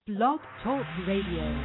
Blog Talk Radio.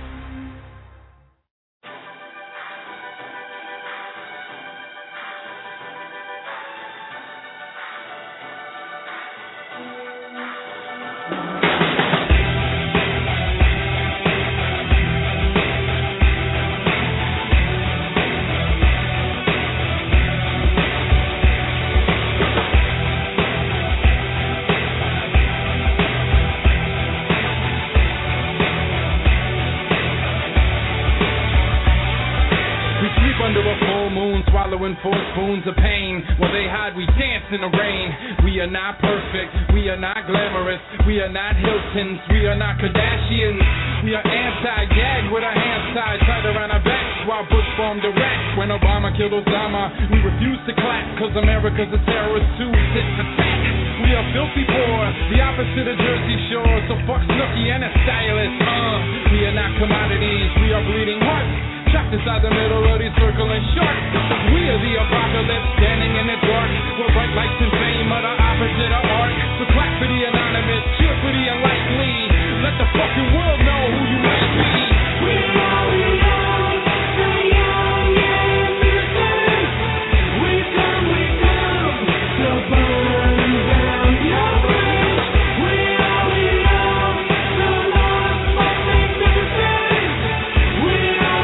Swallowing 4 spoons of pain while they hide, we dance in the rain. We are not perfect, we are not glamorous, we are not Hiltons, we are not Kardashians. We are anti-gag with our hands tied around our backs while Bush bombed Iraq. When Obama killed Osama, we refuse to clap, cause America's a terrorist too, tit for tat. We are filthy poor, the opposite of Jersey Shore, so fuck Snooki and a stylist. We are not commodities, we are bleeding hearts. Trapped inside the middle of these circling sharks. We are the apocalypse, standing in the dark. Where bright lights and fame are the opposite of art. So clap for the anonymous, cheer for the unlikely. Let the fucking world know who you might be. We are the young and innocent. We come to burn down your bridge. We are the young, the lost, but magnificent. We are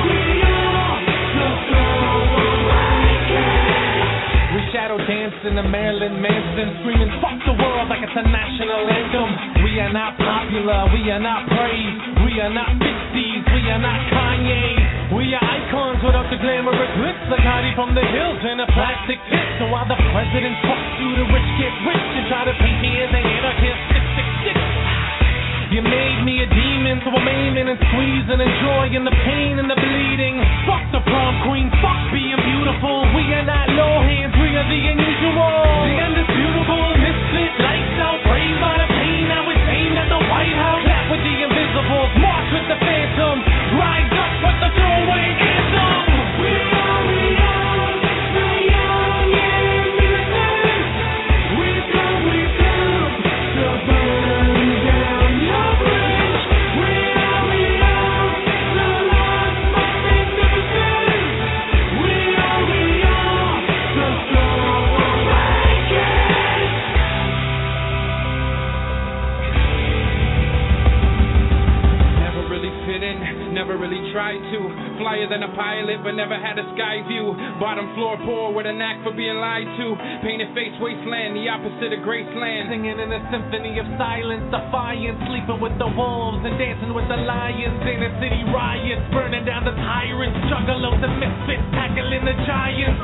shadow dance in the Marilyn Manson, screaming fuck the world like it's a national anthem. We are not popular, we are not praised, we are not 50s, we are not Kanye. We are icons without the glamorous glitz, like Heidi from the hills in a plastic pit. So while the president fucks you, the rich get rich and try to paint me as an anarchist. 666. You made me a demon, so I'm aiming and squeezing, enjoying the pain and the bleeding. Fuck the prom queen, fuck being beautiful. We are not low hands, we are the unusual. The indisputable, misfit, lights out, brain by the pain. Now it's aimed at the White House. Clap with the invisibles, march with the phantom. Rise up with the throwaway anthem. We are the young and innocent. We come to burn down your bridge. We are the young, the lost, but magnificent. We are the young, the strong awakened. Never really fit in, never really tried to. Flyer than a pilot, but never had a sky view. Bottom floor poor with a knack for being lied to. Painted face wasteland, the opposite of Graceland. Singing in a symphony of silence, defiance. Sleeping with the wolves and dancing with the lions. Inner city riots, burning down the tyrants. Juggalos and misfits, tackling the giants.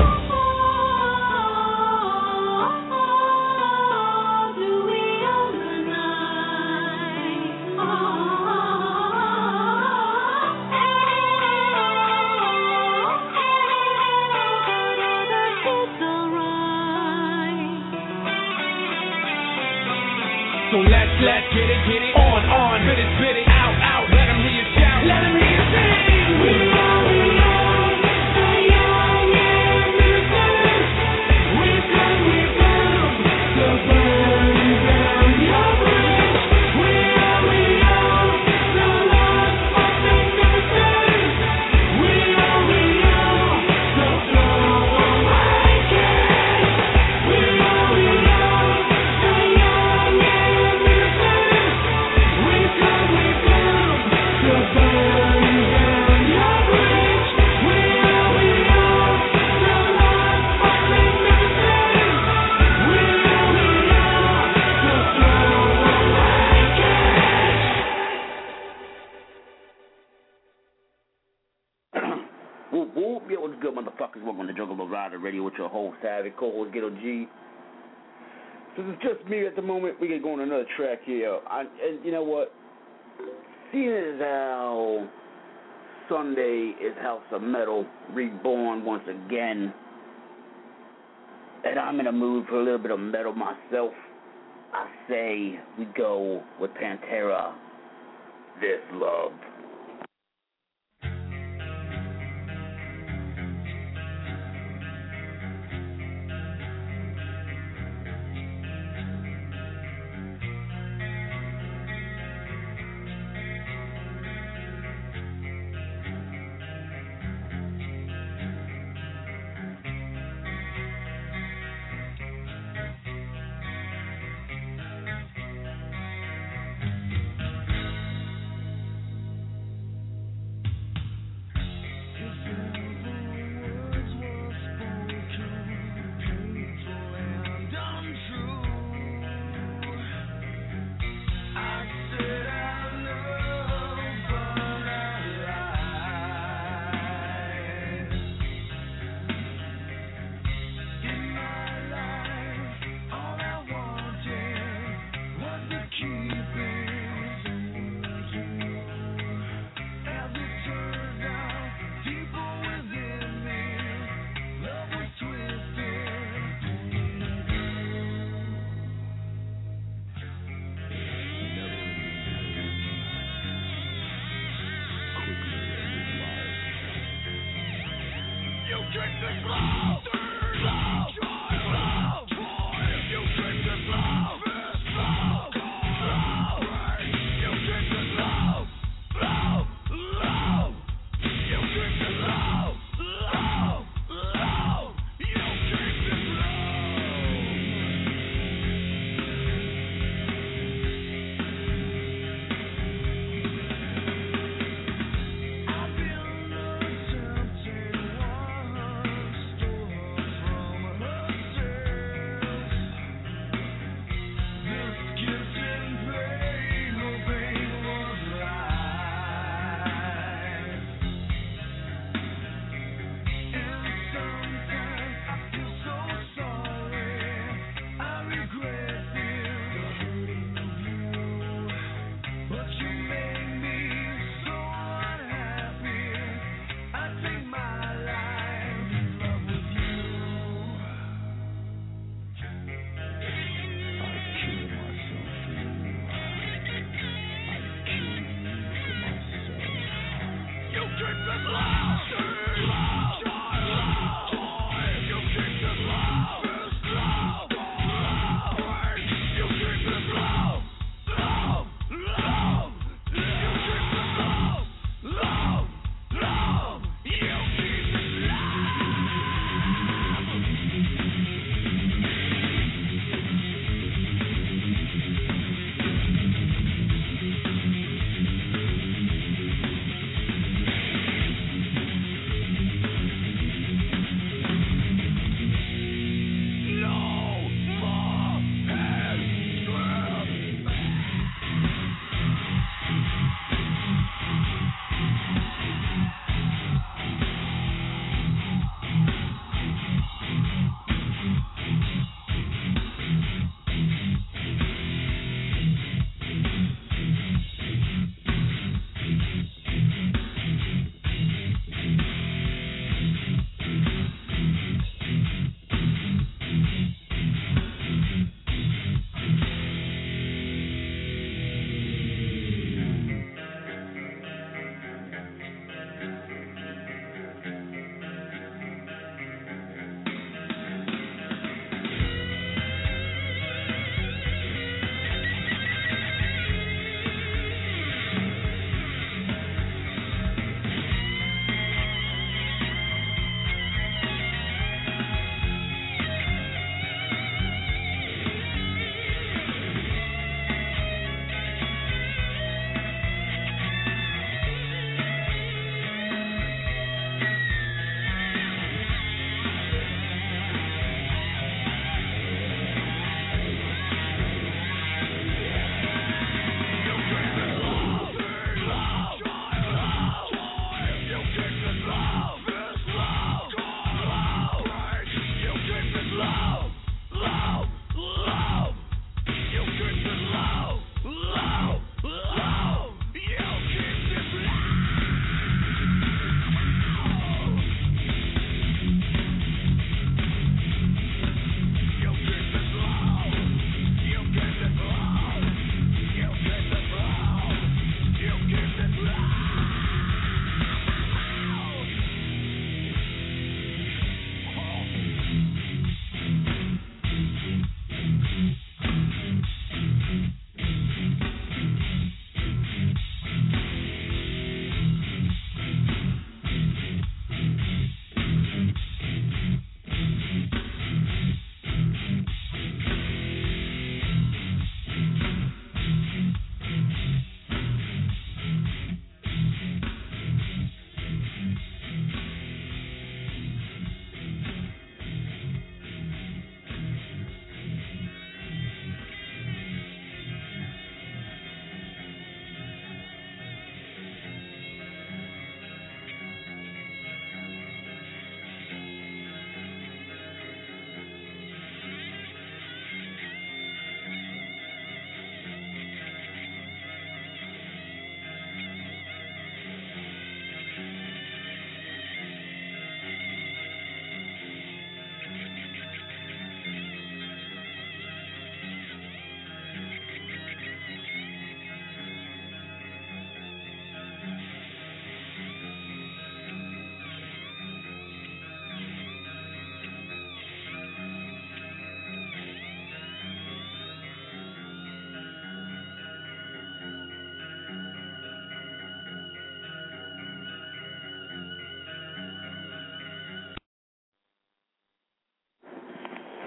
So let's get it on, spit it out, let them hear you shout, let them hear you sing. We are the young and innocent. We come to burn down your bridge. We are the young, the lost, but magnificent. We are the young, the strong awakened. We are the young and innocent. We come to burn down your bridge. We are the young, the lost, but magnificent. We are the young, the strong awakened. Whoop whoop, yo, what's good, motherfuckers? Welcome to Juggalo Rider Radio with your host, Savvy, co-host Ghetto G. Since it's just me at the moment, we get going on another track here. And you know what? Seeing as how Sunday is House of Metal reborn once again, and I'm in a mood for a little bit of metal myself, I say we go with Pantera, This Love.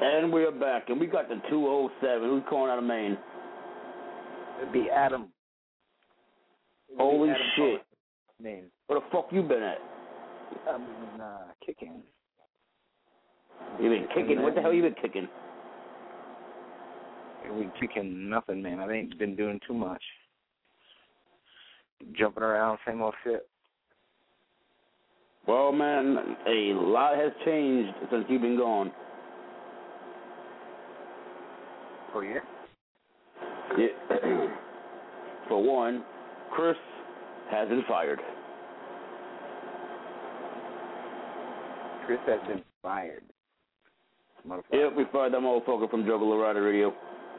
And we're back, and we got the 207. Who's calling out of Maine? It'd be Adam. Holy Adam shit. Name. Where the fuck you been at? I've been kicking. You been kicking? What the hell you been kicking? We kicking nothing, man. I ain't been doing too much. Jumping around, same old shit. Well, man, a lot has changed since you've been gone. Oh, yeah? Yeah. For one, Chris has been fired. Chris has been fired. Yep, we fired that motherfucker from Juggalo Rider Radio.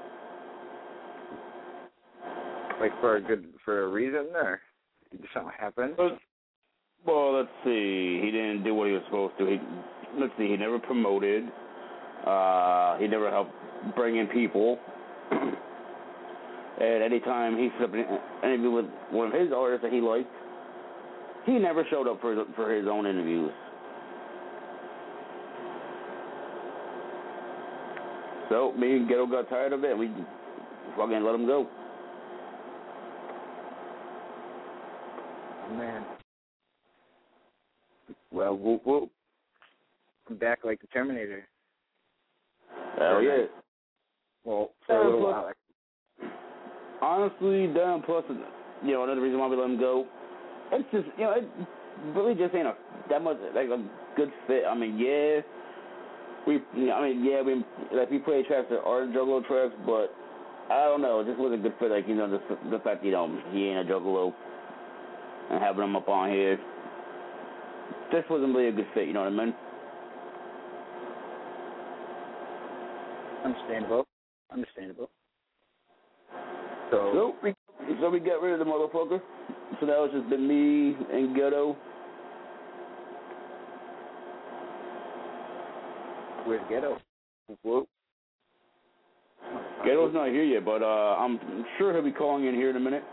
Like for a reason, or did something happen? Well, let's see. He didn't do what he was supposed to. He never promoted. He never helped bring in people. And anytime he set up an interview with one of his artists that he liked, he never showed up for his own interviews. So me and Ghetto got tired of it, and we fucking let him go. Man. Well, whoop whoop. I'm back like the Terminator. Hell yeah. Well, for a little while. Honestly, plus, another reason why we let him go, it's just, it really just ain't that much, like, a good fit. I mean, we play tracks that are Juggalo tracks, but I don't know, it just wasn't a good fit, like, the fact, he ain't a Juggalo, and having him up on here, just wasn't really a good fit, you know what I mean? Understandable. So we got rid of the motherfucker. So now it's just been me and Ghetto. Where's Ghetto? Whoop. Ghetto's not here yet, but I'm sure he'll be calling in here in a minute.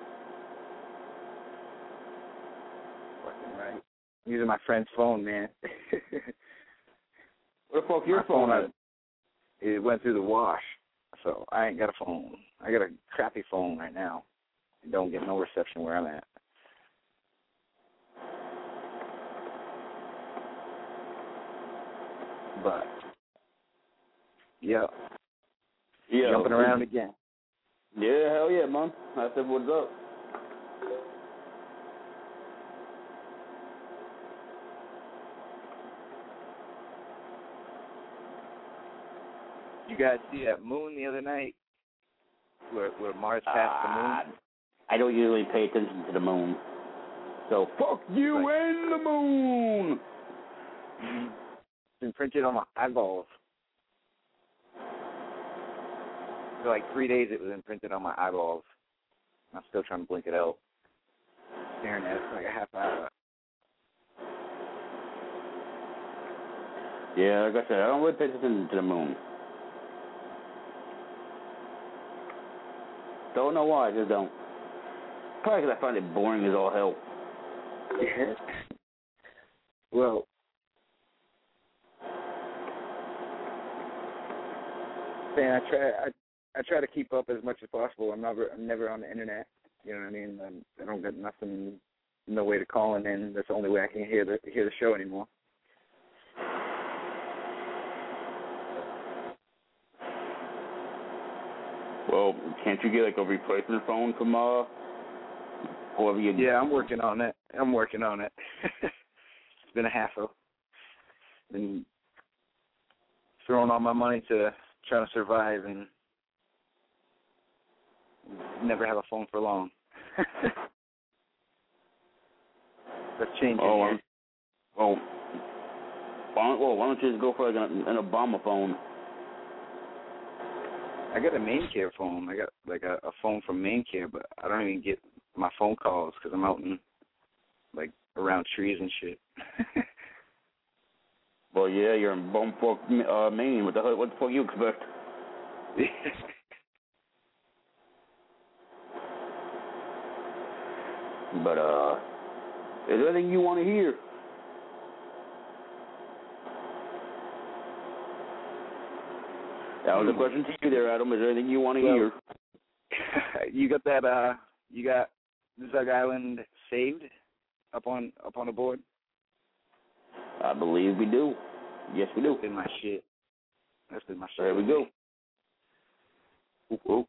Fucking right. I'm using my friend's phone, man. Where the fuck your phone at? It went through the wash, so I ain't got a phone. I got a crappy phone right now. I don't get no reception where I'm at. But, yeah. Jumping around again. Yeah, hell yeah, man. I said, what's up? You guys see that moon the other night? Where Mars passed the moon? I don't usually pay attention to the moon. So, fuck you and the moon! It's imprinted on my eyeballs. For like 3 days it was imprinted on my eyeballs. I'm still trying to blink it out. Staring at it for like a half hour. Yeah, like I said, I don't really pay attention to the moon. Don't know why, I just don't. Probably because I find it boring as all hell. Yeah. Well, man, I try to keep up as much as possible. I'm never on the internet. You know what I mean? I don't get nothing, no way to call in. That's the only way I can hear the show anymore. Well, can't you get like a replacement phone from whoever you? Yeah, I'm working on it. It's been a hassle. Been throwing all my money to trying to survive and never have a phone for long. That's changing. Why don't you just go for like an Obama phone? I got a main care phone. I got like a phone from main care, but I don't even get my phone calls because I'm out in like around trees and shit. Well, yeah, you're in bumfuck Maine. What the fuck you expect? But is there anything you want to hear? That was a question to you there, Adam. Is there anything you want to hear? You got that? You got Zug Island saved up on the board? I believe we do. Yes, we do. That's been my shit. That's been my shit. There we go. Whoop, whoop.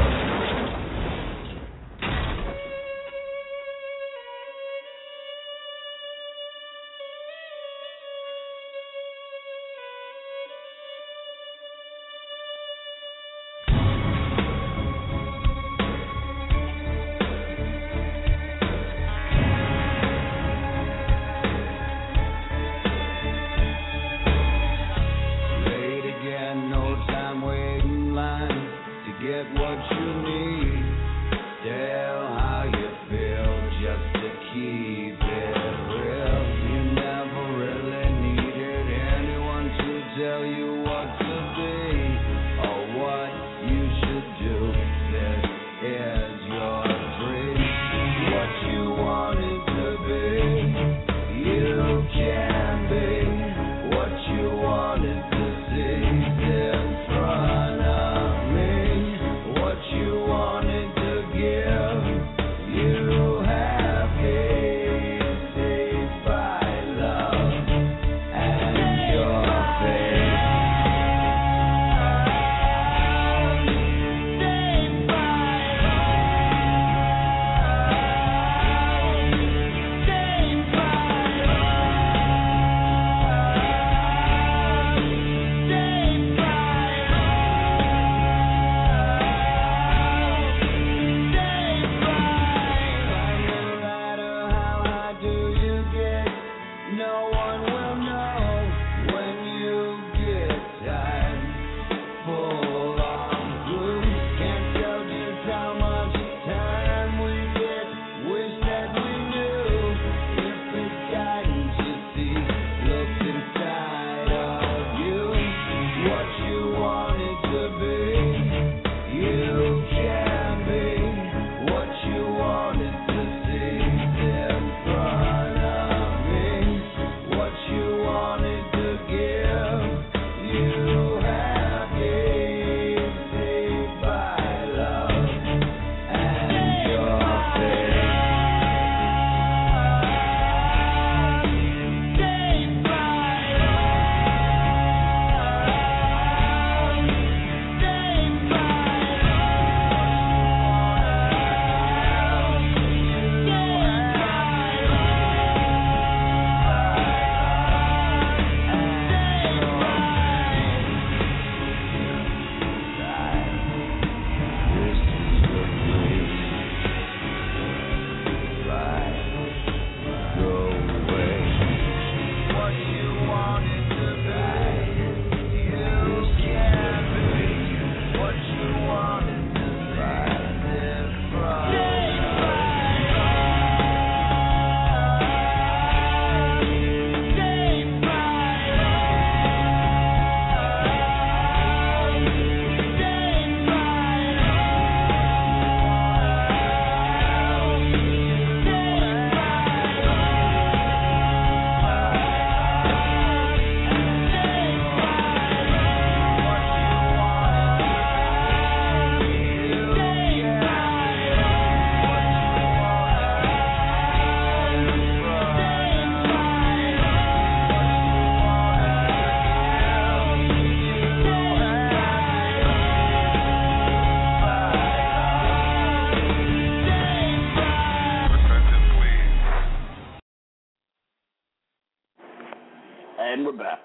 And we're back.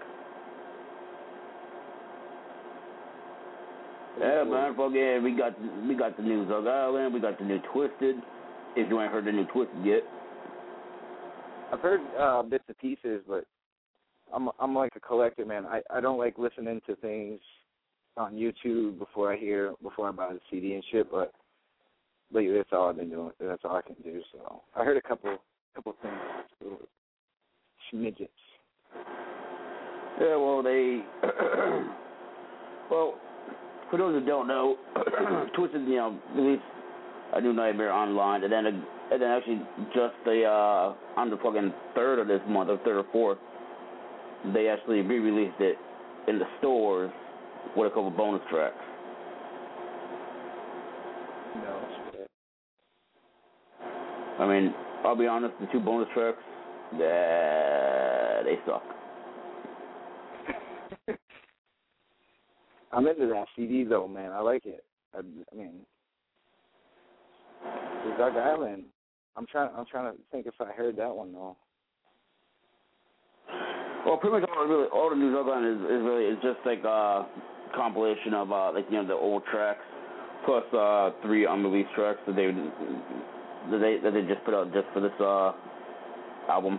Yeah, man, fuck yeah, we got the new Zug Island, we got the new Twisted. If you ain't heard the new Twisted yet. I've heard bits and pieces, but I'm like a collector, man. I don't like listening to things on YouTube before I buy the CD and shit, but lately that's all I've been doing. That's all I can do. So I heard a couple things, little smidgets. Yeah, well, well, for those who don't know, Twisted, released a new Nightmare online, and then actually just on the fucking 3rd of this month, or 3rd or 4th, they actually re-released it in the stores with a couple bonus tracks. No shit. I mean, I'll be honest, the 2 bonus tracks, they suck. I'm into that CD though, man. I like it. I mean, the Dark Island. I'm trying to think if I heard that one though. Well, pretty much all the new Dark Island is just like a compilation of like the old tracks plus 3 unreleased tracks that they just put out just for this album.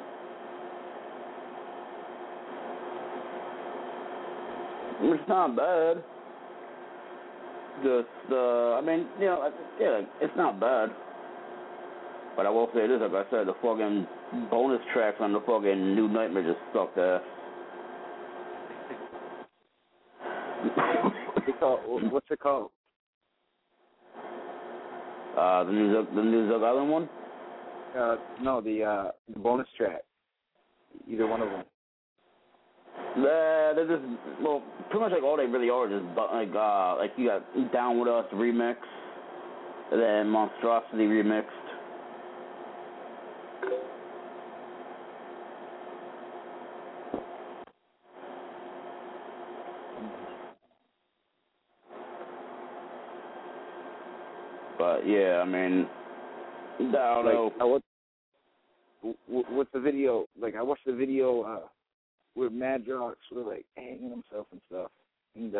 It's not bad. Just, I mean, yeah, it's not bad. But I will say this, like I said, the fucking bonus tracks on the fucking New Nightmare just sucked ass. What's it called? The new Zug Island one? No, the bonus track. Either one of them. They're just, well, pretty much like all they really are just like you got Down With Us remix, and then Monstrosity remixed. But yeah, I mean, I don't know. What's the video? Like, I watched the video where Madrox was like hanging himself and stuff, and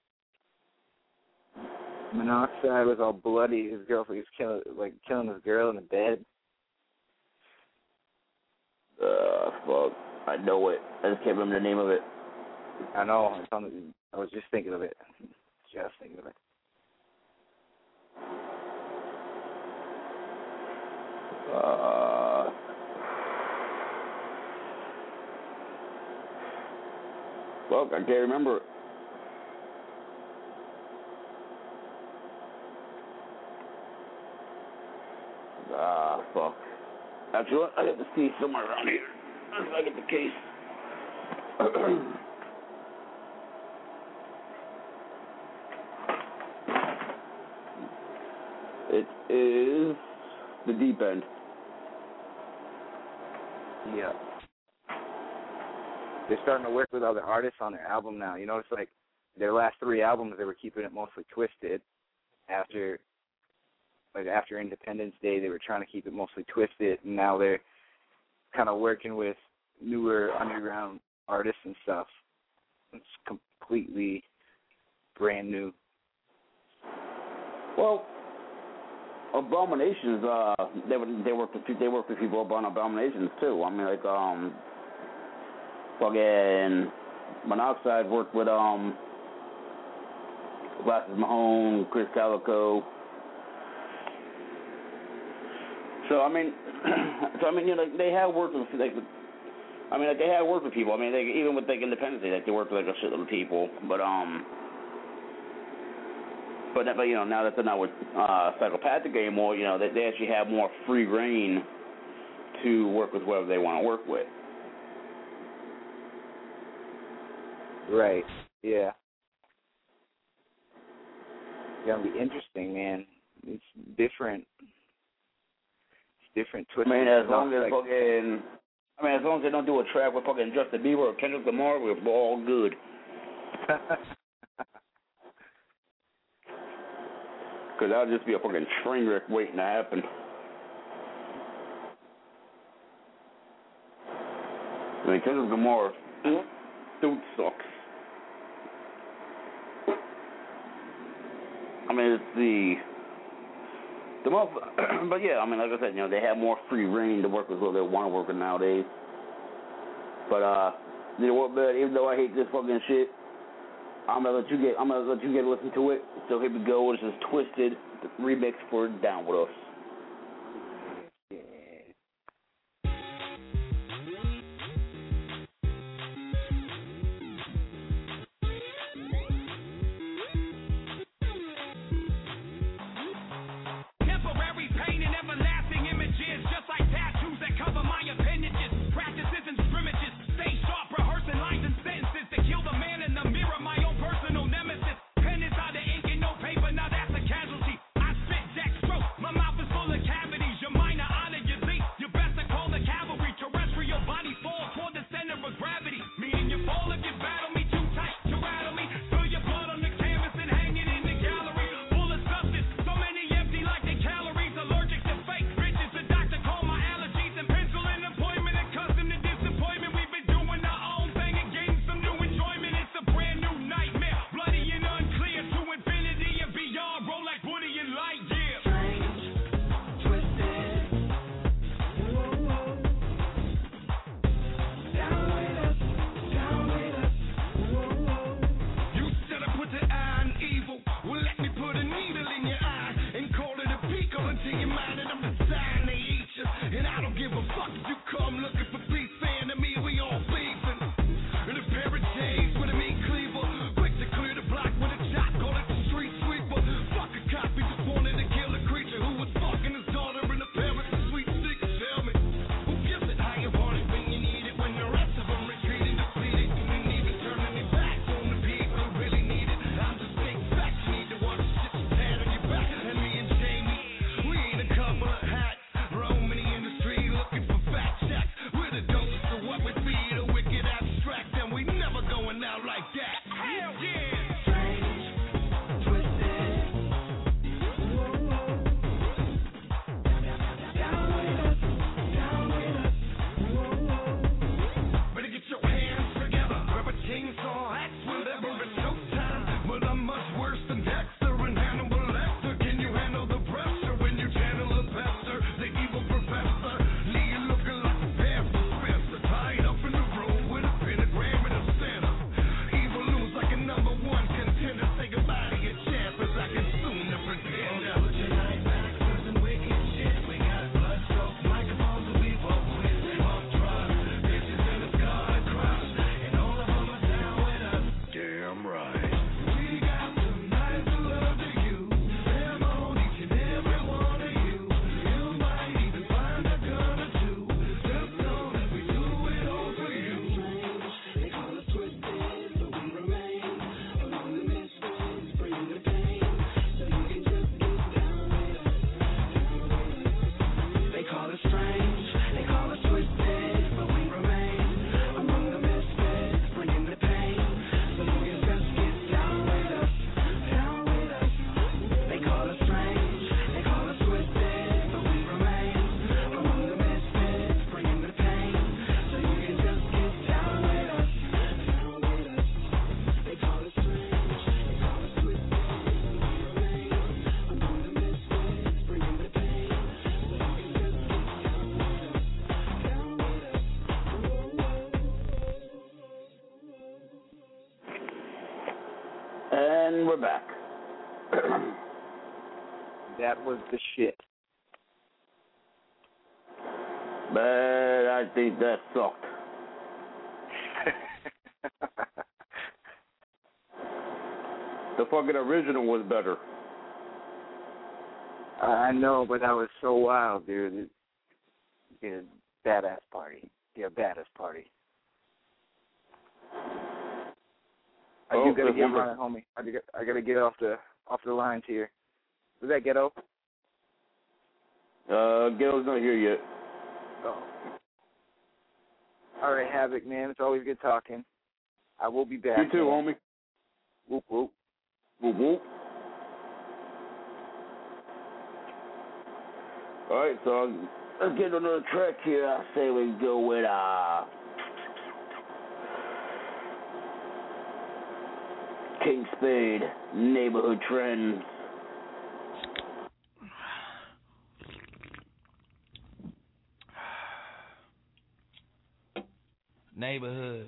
Monoxide was all bloody. His girlfriend was killing his girl in the bed. Fuck, I know it. I just can't remember the name of it. I know. I was just thinking of it. Fuck, I can't remember it. Fuck. Actually, what? I got the key somewhere around here. If I get the case. It is The Deep End. Yeah. They're starting to work with other artists on their album now. You notice, like, their last 3 albums, they were keeping it mostly twisted. After Independence Day, they were trying to keep it mostly twisted, and now they're kind of working with newer underground artists and stuff. It's completely brand new. Well, Abominations, they work with people up on Abominations too. I mean, like fucking Monoxide worked with Glasses Mahone, Chris Calico. So I mean, you know, like, they have worked with they have worked with people. I mean, even with Independence Day, they worked with a shitload of people. But you know, now that they're not with Psychopathic anymore, you know, they actually have more free reign to work with whoever they want to work with. Right. Yeah. It's gonna be interesting, man. It's different. Twist. I mean, as long as they don't do a track with fucking Justin Bieber or Kendrick Lamar, we're all good. Because that'll just be a fucking train wreck waiting to happen. I mean, Kendrick Lamar, dude sucks. I mean, it's the most, but yeah, I mean, like I said, you know, they have more free reign to work with who they want to work with nowadays. But you know what, man? Even though I hate this fucking shit, I'm gonna let you get to listen to it. So here we go. This is Twisted, the remix for Down With Us. Stay sharp, rehearsing lines and sentences to kill the man in the mirror, my own personal nemesis. And we're back. That was the shit. Man, I think that sucked. The fucking original was better. I know, but that was so wild, dude. Yeah, badass party. Yeah, baddest party. I do gotta get running, homie. I gotta get off the lines here. Was that Ghetto? Ghetto's not here yet. Oh. All right, Havoc, man. It's always good talking. I will be back. You too, homie. Whoop, whoop. Whoop, whoop. All right, so let's get another track here. I say we go with King Spade, Neighborhood Trends. Neighborhood.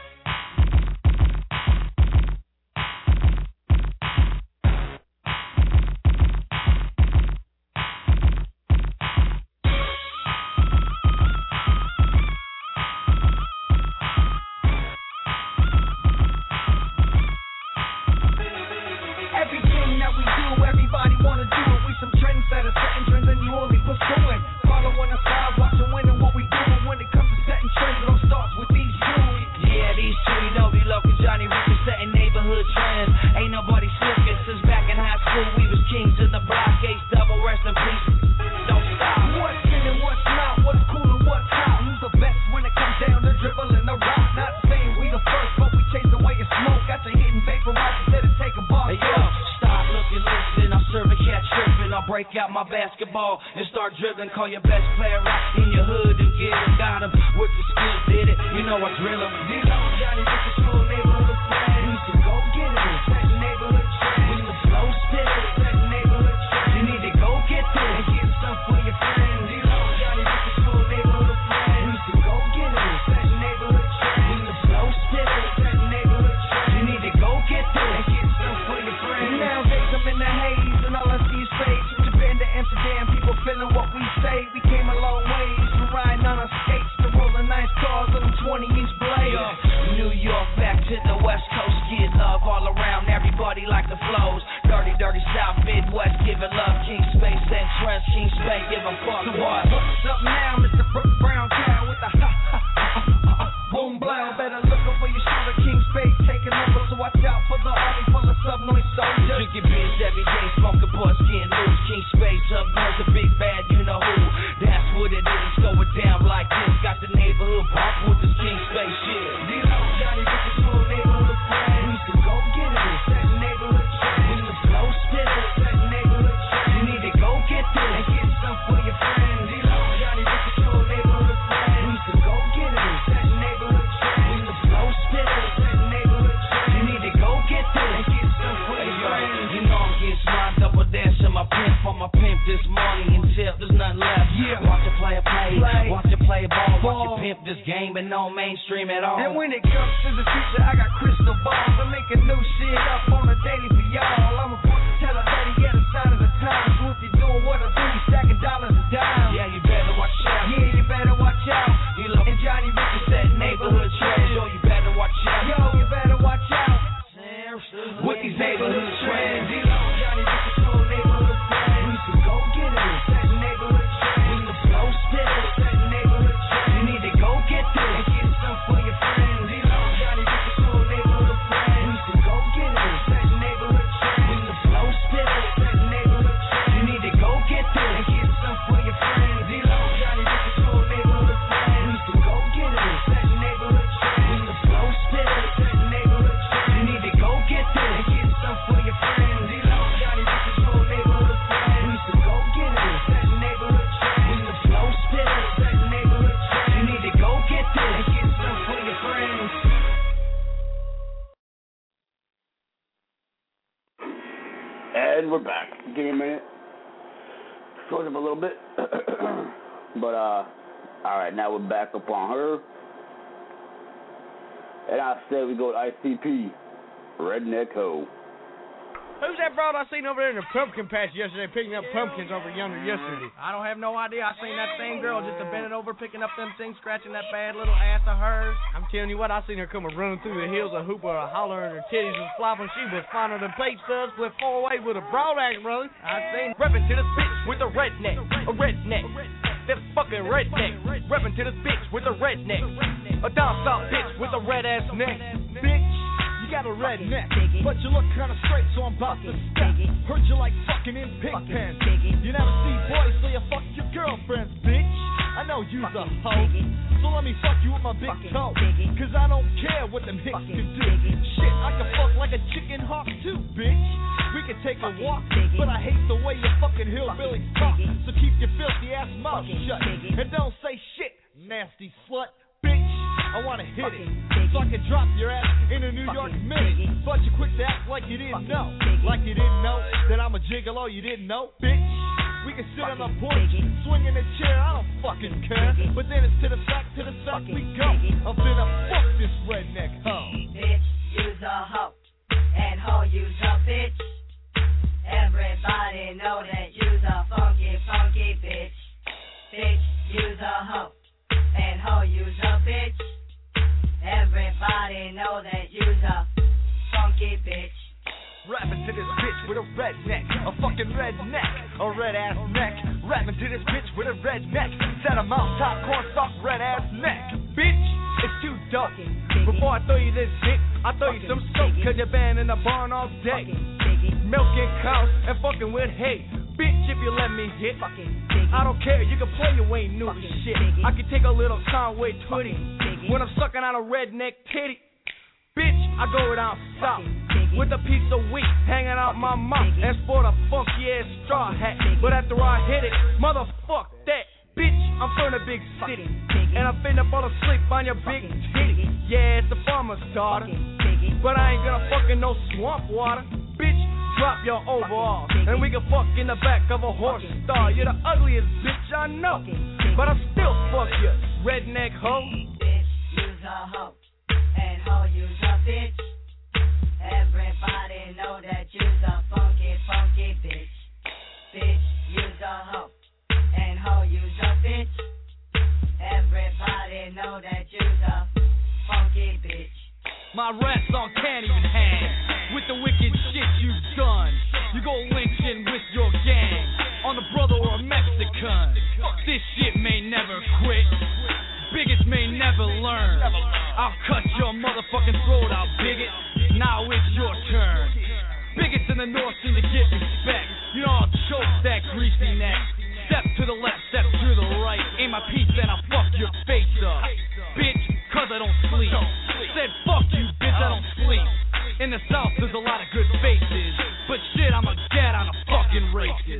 Call your best player out in your hood and get him. Got him with the skills, did it. You know I drill him. Johnny Richard's full neighborhood friend. We used to go get it. Set neighborhood trend. We used to flow spit it. Set neighborhood trend. You need to go get this and get some for your friends. Johnny Richard's full neighborhood friend. We used to go get it. Set neighborhood trend. We used to flow spit it. Set neighborhood trend. You need to go get this and get some for your friends. Nowadays I'm in the haze and all I see is fake. From Japan to Amsterdam, people feeling what we say. We came a long ways from riding on our skates to rolling nice cars on them 20-inch blades. New York back to the West Coast, get love all around. Everybody like the flows. Dirty, dirty South, Midwest, giving love. King Space and Trends, King Space, give a fuck to what? What's up now, Mr. Brown Cow with the boom blow. Better look up for your shoulder. King Space taking over, so watch out for the army full of sub-noise soldiers. Drinking beers every day, smoking butts, getting loose. King Space up north, the big bad, you know who. That's what it is, going down like this. Got the neighborhood pop with this King Space shit. Johnny Richard's full neighborhood friend. We used to go get it, set neighborhood trend. We used to flow spit it, set neighborhood trend. You need to go get this and get some for your friends. Johnny Richard's full neighborhood friend. We used to go get it, set neighborhood trend. We used to flow spit it, set neighborhood trend. You need to go get this and get some for your friends. You know I'm getting smart, double dancing my pimp on my pimp this morning until there's nothing left. Yeah. Watch a player play, watch a player ball, watch your pimp this game, but no mainstream at all. And when it comes to the future, I got crystal balls. I'm making new shit up on a daily for y'all. I'm a fortune teller, better get a sign of the times. So if you're doing what I do, you stacking dollars a dime. Yeah, you better watch out. Yeah, you better watch out. You look and Johnny Richard said neighborhood trends. Yo, you better watch out. Yo, you better watch out. With these neighborhood trends. Johnny Richard's full neighborhood friend. We used to go get it, set neighborhood trend. We used to flow spit it, set neighborhood trend. You need to go get this and get some for your friends. Johnny Richard's full neighborhood friend. We used to go get it, set neighborhood trend. We used to flow spit it, set neighborhood trend. You need to go get this and get some for your friends. Johnny Richard's full neighborhood friend. We used to go get it, set neighborhood trend. We used to flow spit it, set neighborhood trend. You need to go get this and get some for your friends. Johnny Richard's full neighborhood friend. We used to go get it, set neighborhood trend. We used to flow spit it, set neighborhood trend. You need to go get this and get some for your friends. And we're back. Give me a minute. Short up a little bit. But, alright, now we're back up on her. And I said we go to ICP, Redneck Ho. Who's that broad I seen over there in the pumpkin patch yesterday picking up pumpkins over yonder yesterday? I don't have no idea. I seen that same girl just bending over picking up them things, scratching that bad little ass of hers. I'm telling you what, I seen her coming running through the hills, a hooper, a hollering, her titties was flopping. She was finer than plate stubs, with 4-way with a broad axe, brother. I seen reppin' to this bitch with a redneck, that fucking redneck, reppin' to this bitch with a redneck, a down south bitch with a red ass neck, Bitch, you got a red neck, but you look kinda straight, so I'm about to step. Heard you like fucking in pig pens. You never see boys, so you fuck your girlfriends, bitch. I know you's a hoe, so let me fuck you with my big toe. Cause I don't care what them hicks can do. Shit, I can fuck like a chicken hawk too, bitch. We can take a walk, but I hate the way you fucking hillbillies talk. So keep your filthy ass mouth shut, and don't say shit, nasty slut, bitch. I wanna hit it, so I can drop your ass in a New York minute. But you quick to act like you didn't know, like you didn't know that I'm a gigolo, you didn't know, bitch. We can sit on the porch, swing in the chair, I don't fucking care. But then it's to the sack we go. I'm finna fuck this redneck hoe. Bitch, you's a hoe, and hoe, you's a bitch. Everybody know that you's a funky, funky bitch. Bitch, you's a hoe, and hoe, you's a bitch. Everybody know that you's a funky bitch. Rapping to this bitch with a redneck, a fucking redneck, a red ass neck. Rapping to this bitch with a redneck, set a mount top cornstalk red ass neck. bitch. It's too dope. Before I throw you this dick, I throw you some soap, cause you're been in the barn all day, milking cows and fucking with hay. Bitch, if you let me hit, I don't care, you can play your way new as shit. I can take a little Conway twitty when I'm sucking on a redneck titty. Bitch, I go down south with a piece of wheat hanging out my mouth and sport a funky ass straw hat. But after I hit it, motherfuck that. Bitch, I'm from the big city and I'm finna fall asleep on your big titty. Yeah, it's the farmer's daughter, but I ain't gonna fuck in no swamp water. Bitch, drop your overalls and we can fuck in the back of a horse stall. You're the ugliest bitch I know, but I'll still fuck you, redneck hoe. Bitch, you's a hoe, and hoe, you's a bitch. Everybody know that you's a funky, funky bitch. Bitch, you's a hoe, and hoe, you's a bitch. Everybody know that you's a funky bitch. My rap song can't even hang with the wicked shit you've done. You go lynching with your gang on a brother or a Mexican. This shit may never quit. Bigots may never learn. I'll cut your motherfucking throat out, bigot. Now it's your turn. Bigots in the north seem to get respect. You know I'll choke that greasy neck. Step to the left, step to the right. Aim my piece and I'll fuck your face up. Bitch, cause I don't sleep. Said fuck you, bitch, I don't sleep. In the south there's a lot of good faces, but shit, I'm a gat on a fucking racist.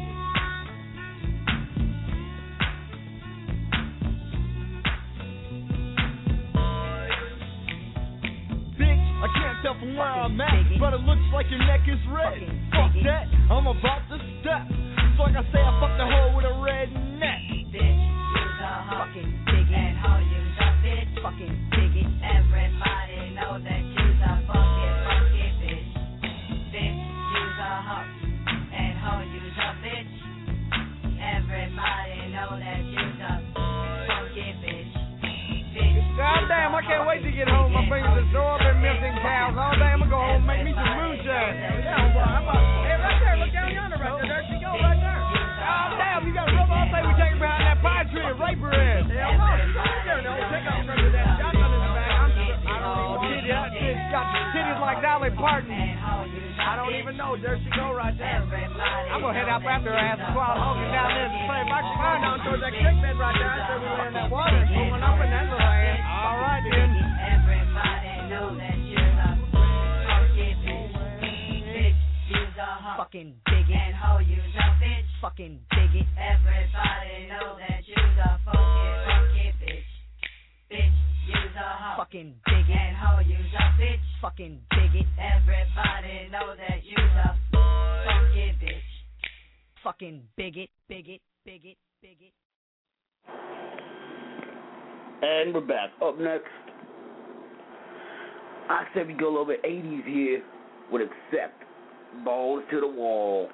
I can't tell from where I'm at, but it looks like your neck is red. Fuck that, I'm about to step. So like I say, I fucked the hoe with a red neck. Bitch, you's a hoe, and hoe, you's a bitch. Fucking bigot. Everybody know that you's a funky, funky bitch. Bitch, you's a hoe, and hoe, you's a bitch. Everybody know that you's a funky bitch. God damn, I can't wait to get home. My fingers are sore. I've been milking cows all day. I'm gonna go home and make me some moonshine. Yeah, boy, hey, right there, look down yonder, right there. There she goes, right there. God damn, you got a rub all day. We take her behind that pine tree and rape her ass. Hell no, she's right there. No, take off from that shotgun in the back. I don't even know. She's got titties like Dolly Parton. I don't even know. There she go, right there. I'm gonna head out after her ass and Claude Hogan down there and say if I can find down towards that creek bed right there. I said we were in that water, going up in that little ass. All right, then. Everybody know that you're a funky bitch. Bitch, you's a hoe. Fucking bigot. And hoe, you's a bitch. Fucking bigot. Everybody know that you's a funky, funky bitch. Bitch, you's a hoe. Fucking bigot. And hoe, you's a bitch. Fucking bigot. Everybody know that you's a funky bitch. Fucking bigot, bigot, bigot, bigot. And we're back. Up next, I said we go a little bit 80s here with Accept. Balls to the wall.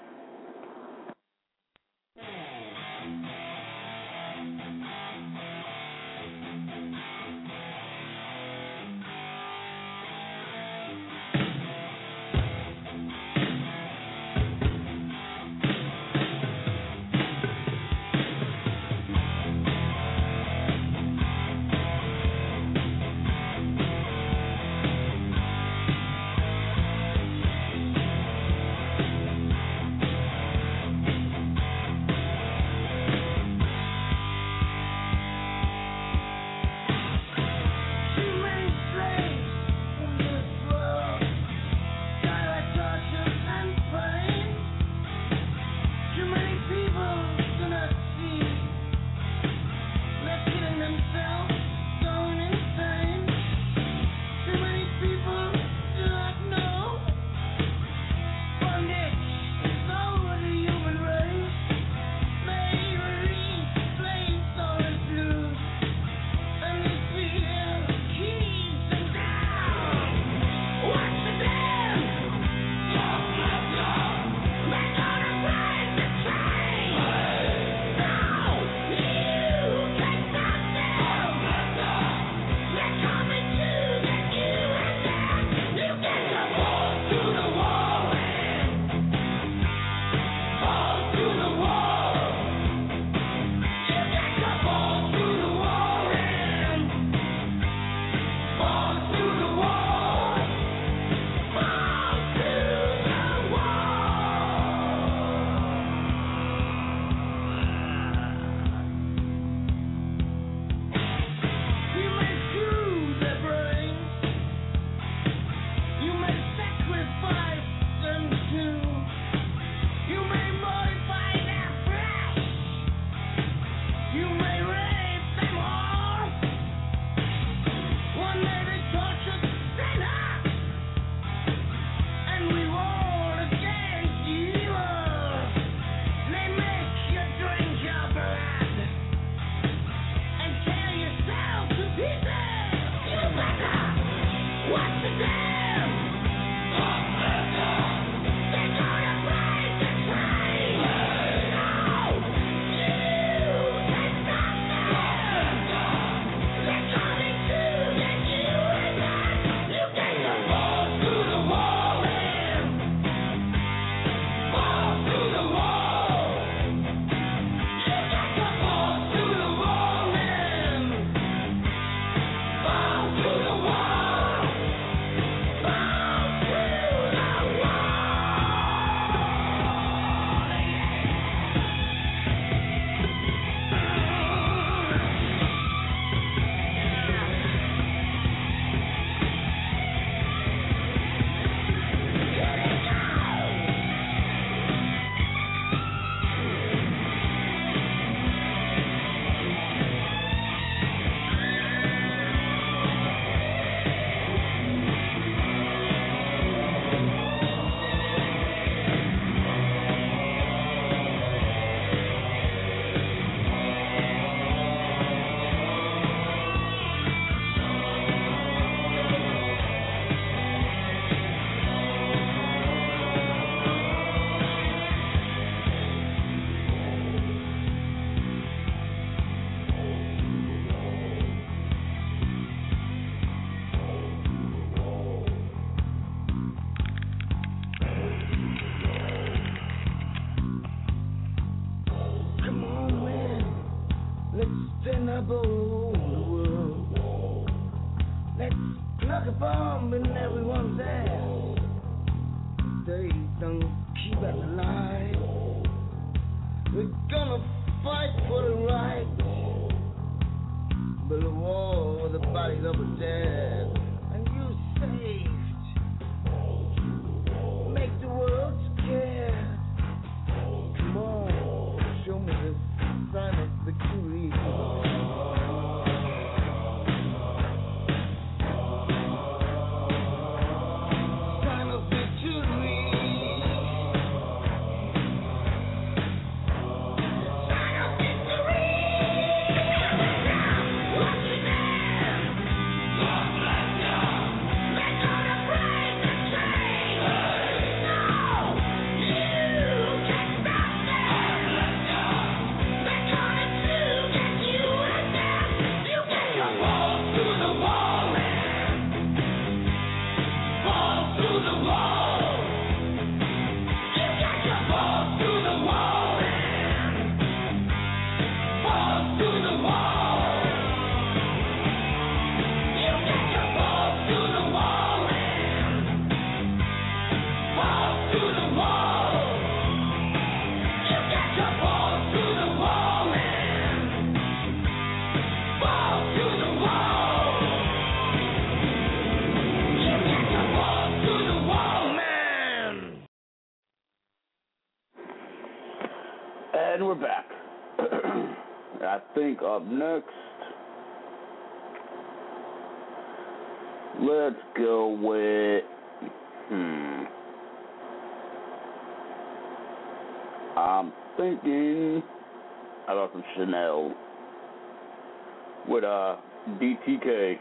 up next. Let's go with I'm thinking about some Chanel with DTK.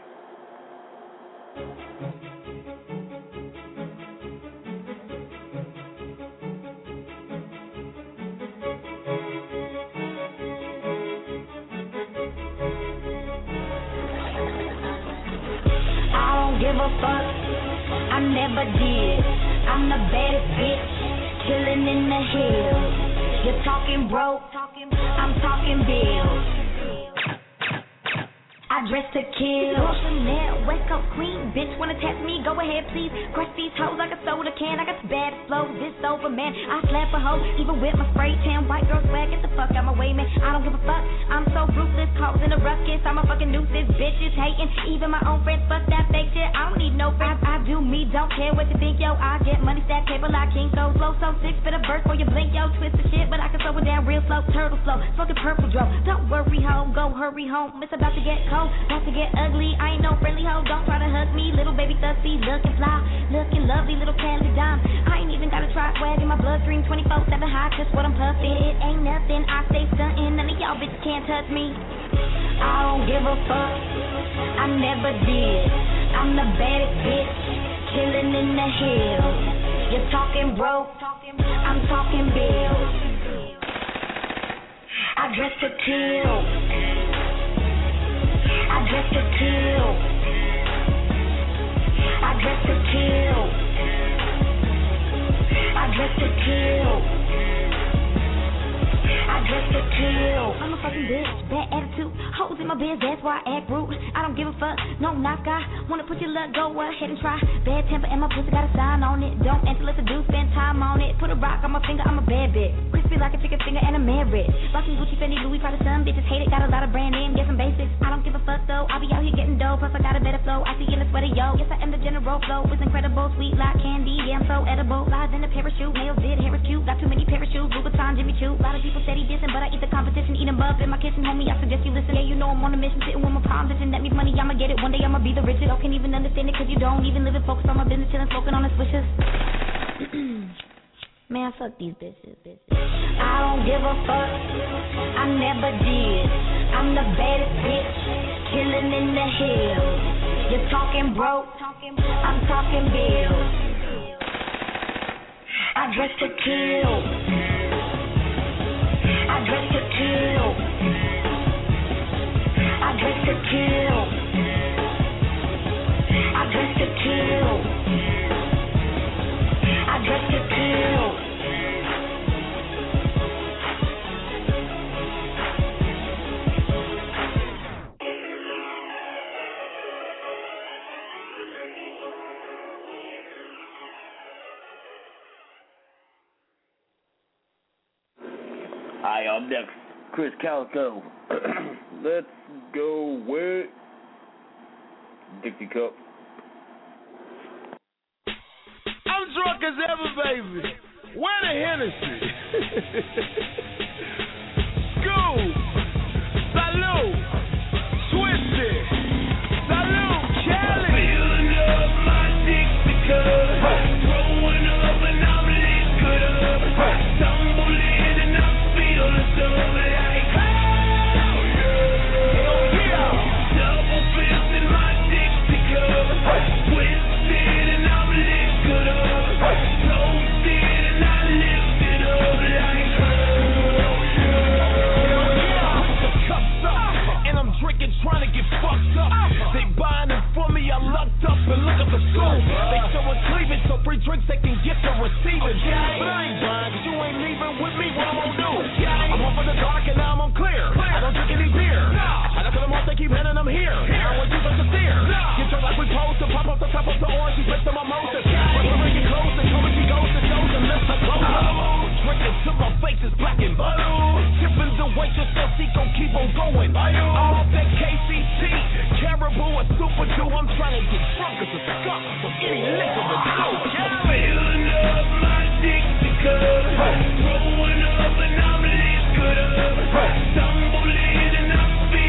Give a fuck, I never did. I'm the baddest bitch, chillin' in the hills. You're talking broke, I'm talking bills. I dress to kill. Chanel, West Coast queen, bitch wanna test me? Go ahead, please. Crush these hoes like a soda can. I got the bad flow, this over, man. I slap a hoe, even with my spray tan. White girl swag, get the fuck out my way, man. I don't give a fuck. I'm so ruthless, causing a ruckus. I'm a fucking nuisance, bitches hating. Even my own friends, fuck that fake shit. I don't need no friends. I do me, don't care what you think, yo. I get money, stack paper like King Go. Flow so sick, spit a verse for you blink, yo. Twist the shit, but I can slow it down real slow. Turtle slow, fucking purple dro. Don't worry, ho, go hurry home. It's about to get cold. About to get ugly, I ain't no friendly hoe. Don't try to hug me, little baby thirsty, looking fly, looking lovely, little Cali dime. I ain't even got a try swag in my bloodstream, 24/7 high, just what I'm puffing. It ain't nothing, I stay stunting, none of y'all bitches can't touch me. I don't give a fuck, I never did. I'm the baddest bitch, chillin' in the hills. You're talking broke, I'm talking bills. I dress to kill. I dress to kill. I dress to kill. I dress to kill. I dress to kill. I'm a fucking bitch, bad attitude. Hoes in my biz, that's why I act rude. I don't give a fuck, no knock guy. Wanna put your luck, go ahead and try. Bad temper and my pussy got a sign on it. Don't enter, let the dude spend time on it. Put a rock on my finger, I'm a bad bitch. Crispy like a chicken finger and a marriage. Rockin' Gucci, Fendi, Louis, Prada, some bitches hate it. Got a lot of brand name, get some basics. I don't give a fuck though, I'll be out here getting dope. Plus I got a better flow, I see in the sweater, yo. Yes, I am the general flow, it's incredible. Sweet like candy, yeah, I'm so edible. Lies in a parachute, nails did, hair is cute. Got too many parachutes, Louboutin, Jimmy Choo. A lot of people said he dissing, but I eat the competition. Eat 'em up in my kitchen, homie, I suggest you listen. Yeah, you know I'm on a mission, sitting with my palms itching. That means money, I'ma get it. One day I'ma be the richest. Y'all can't even understand it, cause you don't even live it. Focus on my business, chillin', smoking on the switches. Man, fuck these bitches. I don't give a fuck, I never did. I'm the baddest bitch, chillin' in the hills. You're talking broke, I'm talking bills. I dress to kill. I dress to kill. I dress to kill. I dress to kill. I dress to kill. Hi, up next, Chris Calico. Let's go with Dixie Cup. I'm drunk as ever, baby. Where the Hennessy? Scoop. Salute. Twisted. Salute. Kelly. Filling up my Dixie cup. Throwing up and I'm liquored up. Tumbling and I feel the stuff like, hell yeah. Double fist in my Dixie cup. Twisted and I'm liquored up. Toasted and I lift it up like, hell yeah. The cups up and I'm drinking, trying to get fucked up. They buying it for me, I lucked up and look at the school. They showing cleavage, so free drinks they can get to receiving. But I ain't buying, cause you ain't leaving with me, what I'm gonna do? I'm off in the dark and now I'm unclear. I don't drink any beer. I got to them off, they keep handing them here. I want you to steer. Get drunk like we supposed to, pop up the top of the orange, you mix them mimosas. When we bring it close, and come and she goes to shows and lift her clothes. Drinking till my face is black and blue. Tipping the waitress, so she gon' keep on going. I'm off that KCT, Caribou and Super Jew. I'm trying to get drunk as a skunk from any liquor but dope. Filling up my Dixie cup, throwing up and I'm liquored up. Tumbling and I feel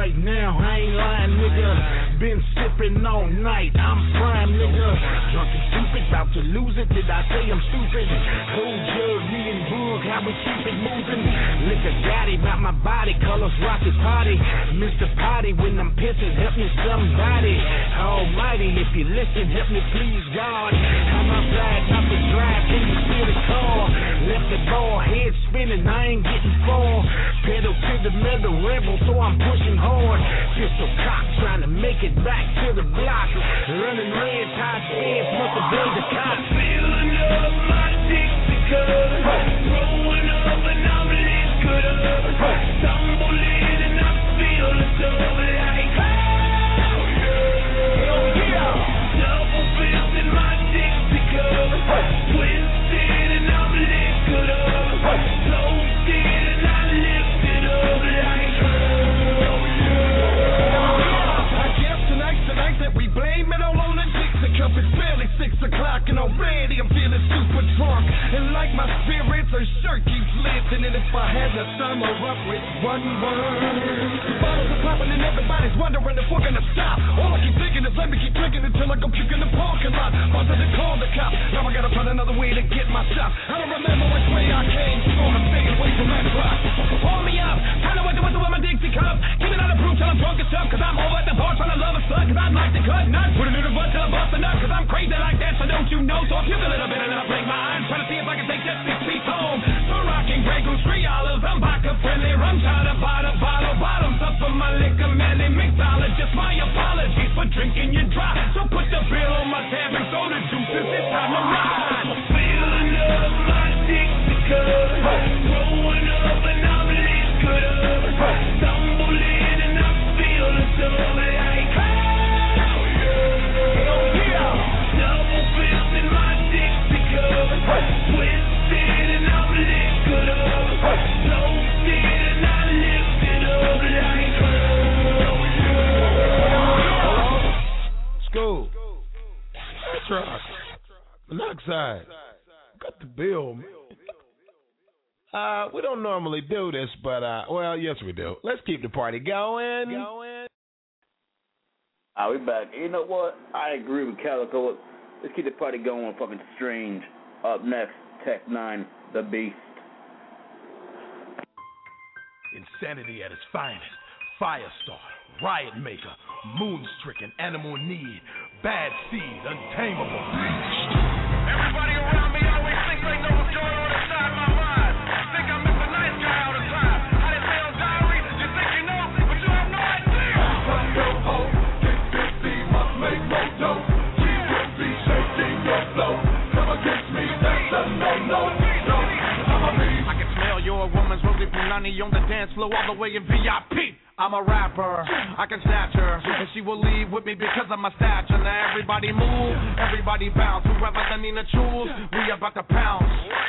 right now, I ain't lying, nigga. Been sipping all night, I'm prime, nigga. Drunk and stupid, about to lose it. Did I say I'm stupid? Cold jug, me and Boog, how we keep it moving. Liquor daddy, about my body, colors rocket party. Mr. Potty, when I'm pissing, help me somebody. Almighty, if you listen, help me please God. I'm outside, top the drive, can you feel the car? Left the ball, head spinning, I ain't getting far. Pedal to the metal, rebel, so I'm pushing hard. Pistol cock, trying to make it back to the block. Running red, high speeds, must have been the cops. Filling up my Dixie cup, growing up and I'm lit good up. Stumbling and I feel the soul like, oh yeah. Double fist in my Dixie cup, twisted and I'm lit good up. Toasted and I lift it up like, oh yeah. I guess tonight that we blame it all on the Dixie cup. It's barely 6 o'clock and already I'm feeling super drunk. And like my spirits, a shirt keeps lifting. And if I had to sum her up with one word, bottles are popping and everybody's wondering if we're gonna stop. All I keep thinking is let me keep drinking until I go puke in the parking lot. Wanted to call the cops, now I gotta find another way to get my shot. I don't remember which way I came, so I'm staying away from that clock. Pour me up, kinda what to with my Dixie cup. Keep it on the proof till I'm drunk as stuff, cause I'm over at the bar trying to love a slut, cause I'd like to cut nuts. Put it in the butt till I'm busting up, cause I'm crazy like that, so don't you know? So I puke a little bit and then I blink my eyes, trying to see if I can take that 6 feet home. So rocking Grey Goose, 3 olives, I'm vodka friendly, rum chata, bottoms up for my liquor, man, mixologist. My apologies for drinking you dry, so put the bill on my tab and soda juices, it's time to ride. Filling up my Dixie cup, growing up and I'm lit good up. Stumbling and I feel the soul like, oh yeah. Double fist in my Dixie cup, twisted and I'm lit good up. Toasted and I lift it up like, oh yeah. School. Truck. Monoxide. Got the bill, man. We don't normally do this, but, well, yes, we do. Let's keep the party going. We back. You know what? I agree with Calico. Let's keep the party going. Fucking strange. Up next, Tech 9, The Beast. Insanity at its finest. Firestarter, riot maker, moon-stricken, animal in need, bad seed, untamable beast. Everybody around me always think they know what's going on inside my mind. Think I'm Mr. Nice Guy all the time. How they say on diary, you think you know, but you have no idea. From your home, get busy, must make more dough. She will be shaking your flow. Come against me, that's a no-no. No, I'm a beast. I can smell your woman's rosy punani on the dance floor all the way in VIP. I'm a rapper, I can snatch her, and she will leave with me because of my stature. Now everybody move, everybody bounce. Whoever the Nina choose, we about to pounce.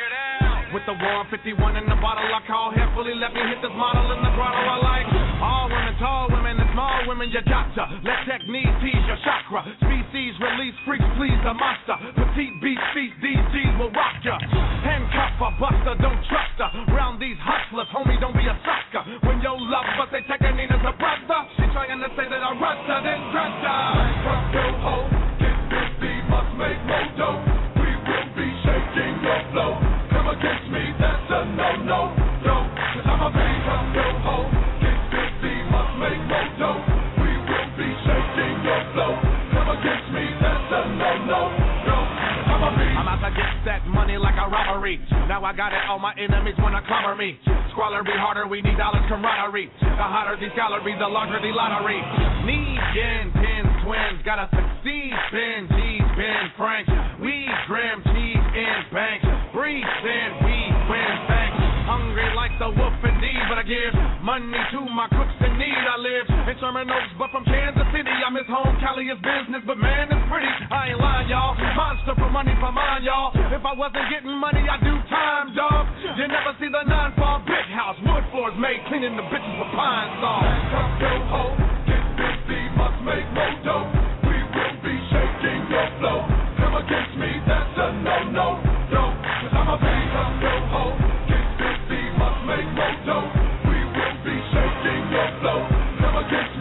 With the war 51 in the bottle, I call heavily. Let me hit this model in the throttle. I like all women, tall women, and small women. You gotcha. Let technique tease your chakra. Species release, freaks please the monster. Petite beast feast, DGs will rock ya. Handcuff a buster, don't trust her. Round these hustlers, homie, don't be a sucker. When your love, but they take her Nina's a brother. She trying to say that I rust her, then trust her. From your home, get busy, must make more dough. We will be shaking your flow. Come against me, that's a no-no. No, cause I'm a beast. From your home, get busy, must make more dough. We will be shaking your flow. Come against me, that's a no-no. No, I'm a beast. I'm out to get that money like a robbery. Now I got it, all my enemies wanna clobber me. Squalor be harder, we need dollars camaraderie. The hotter these calories, the larger the lottery. Need yen, pins, twins, gotta succeed. Spin, cheese, spin, French. We grim, cheese in bank. Breathe in, we win, thanks. Hungry like the wolf indeed, but I give money to my cooks in need. I live in Sherman Oaks, but from Kansas City. I miss home, Cali is business, but man, it's pretty. I ain't lying, y'all. Monster for money for mine, y'all. If I wasn't getting money, I'd do time, dog. You never see the 9-fall big house. Wood floors made, cleaning the bitches with pine saw. From your home, get busy, must make more dough. We will be shaking your flow. Come against me, that's a no-no. No, cause I'm a beast. From your home, get busy, must make more dough. We will be shaking your flow. Come against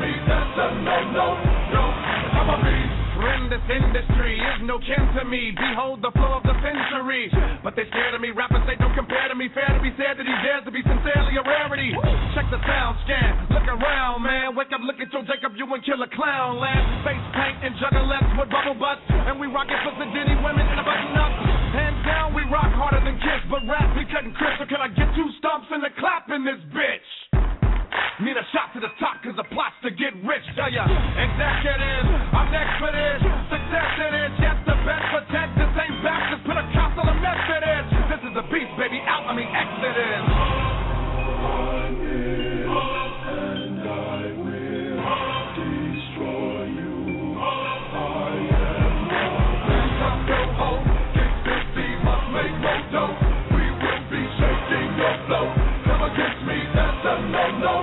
no kin to me. Behold the flow of the century. But they scared of me. Rappers say don't compare to me. Fair to be said that he dares to be sincerely a rarity. Check the sound scan. Look around, man. Wake up, look at your Jacob, you and kill a clown. Land face paint and juggalettes with bubble butts. And we rock it for the Diddy women in a button up. Hands down, we rock harder than Kiss. But rap, we cutting Chris. So can I get 2 stumps and a clap in this bitch? Need a shot to the top cause the plot's to get rich. Tell ya, executives, I'm next for this. Success it is, yes the best protect. This ain't Baptist, put a castle of Methodist. This is the beast, baby, Exodus. And I will destroy you. I am love. Go home, Kick 50 must make no dough. We will be shaking your flow. Come against me, that's a no-no.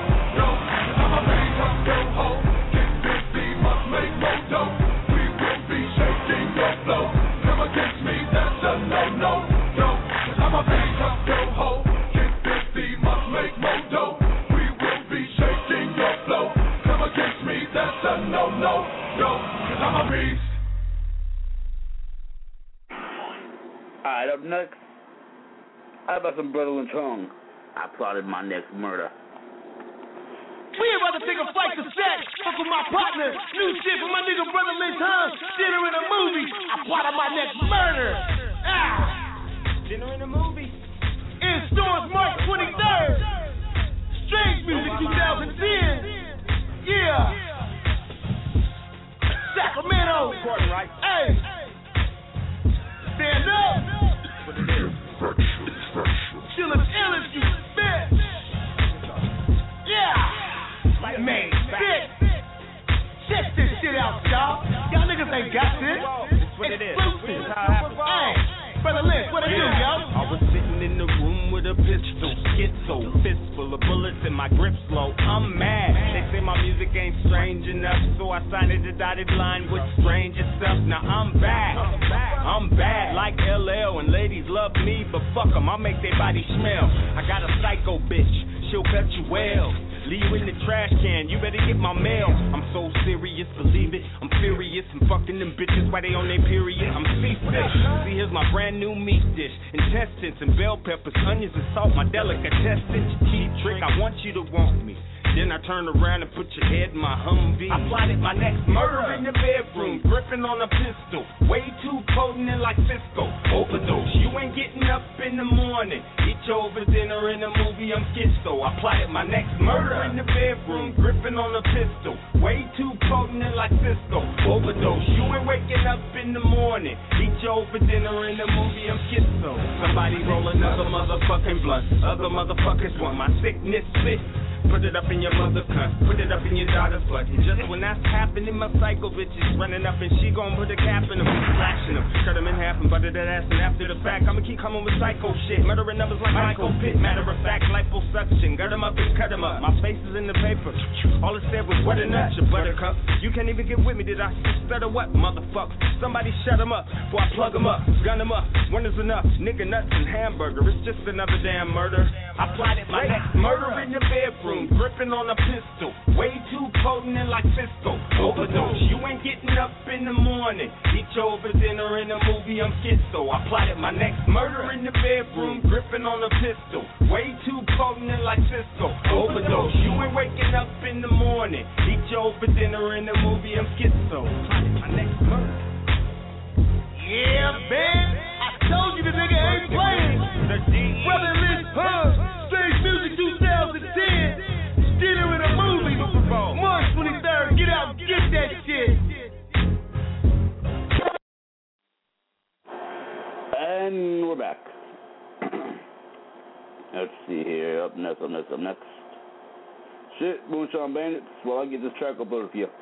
Alright, up next, how about some Brotherland Tongue? I plotted my next murder. We about to take a flight to set. Fuck with my partner. New shit from my nigga Brotherland Tongue. Dinner in a movie. I plotted my next murder. Dinner in a movie. In stores March 23rd. Strange Music 2010. Yeah. Sacramento. Right. Hey. Stand up. What it is. Chill as ill as you spit. Yeah. Like man, sick. Check this shit out, y'all. Y'all niggas ain't got this. That's what it is. Exclusive. That's how it happens. Hey. Brother Lynch, what it do, yo? I was sitting in the room with a pistol, schizo, fistful of bullets and my grip slow. I'm mad. They say my music ain't strange enough, so I signed a dotted line with stranger stuff. Now I'm back. I'm bad like LL, and ladies love me, but fuck 'em, I make their body smell. I got a psycho bitch, she'll cut you well. Leave you in the trash can, you better get my mail. I'm so serious, believe it, I'm furious. I'm fucking them bitches while they on their period. I'm seasick. See, here's my brand new meat dish. Intestines and bell peppers, onions and salt, my delicatessen. Cheap trick, I want you to want me. Then I turn around and put your head in my Humvee. I plotted my next murder in the bedroom, gripping on a pistol. Way too potent and like Cisco. Overdose, you ain't getting up in the morning. Eat your over dinner in a movie, I'm schizo. I plotted my next murder in the bedroom, gripping on a pistol. Way too potent and like Cisco. Overdose, you ain't waking up in the morning. Eat your over dinner in a movie, I'm schizo. Somebody roll another motherfucking blunt. Other motherfuckers want my sickness fit. Put it up in your mother cunt, put it up in your daughter's butt. And just when that's happening, my psycho bitch is running up and she gon' put a cap in him, slashing him, cut him in half and butter that ass. And after the fact, I'ma keep coming with psycho shit, murdering numbers like Michael Pitt. Matter of fact, liposuction, gut him up and cut him up. My face is in the paper. All it said was what a nut, your buttercup. You can't even get with me, did I stutter what, motherfucker? Somebody shut him up, before I plug him up, gun him up. One is enough, nigga nuts and hamburger. It's just another damn murder. I plotted my next murder in the bedroom, gripping on a pistol, way too potent and like Cisco. Overdose, you ain't getting up in the morning. Eat your over dinner in a movie, I'm schizo. I plotted my next murder in the bedroom, gripping on a pistol, way too potent and like Cisco. Overdose, you ain't waking up in the morning. Eat your over dinner in a movie, I'm schizo. Plotted my next murder. Yeah, man. I told you the nigga ain't playing. Brotherland Tongue, Strange Music 2010. Dinner in a movie. March 23rd. Get out and get that shit. And we're back. Let's see here. Up next. Shit, Moonshine Bandits. Well, I get this track uploaded for you.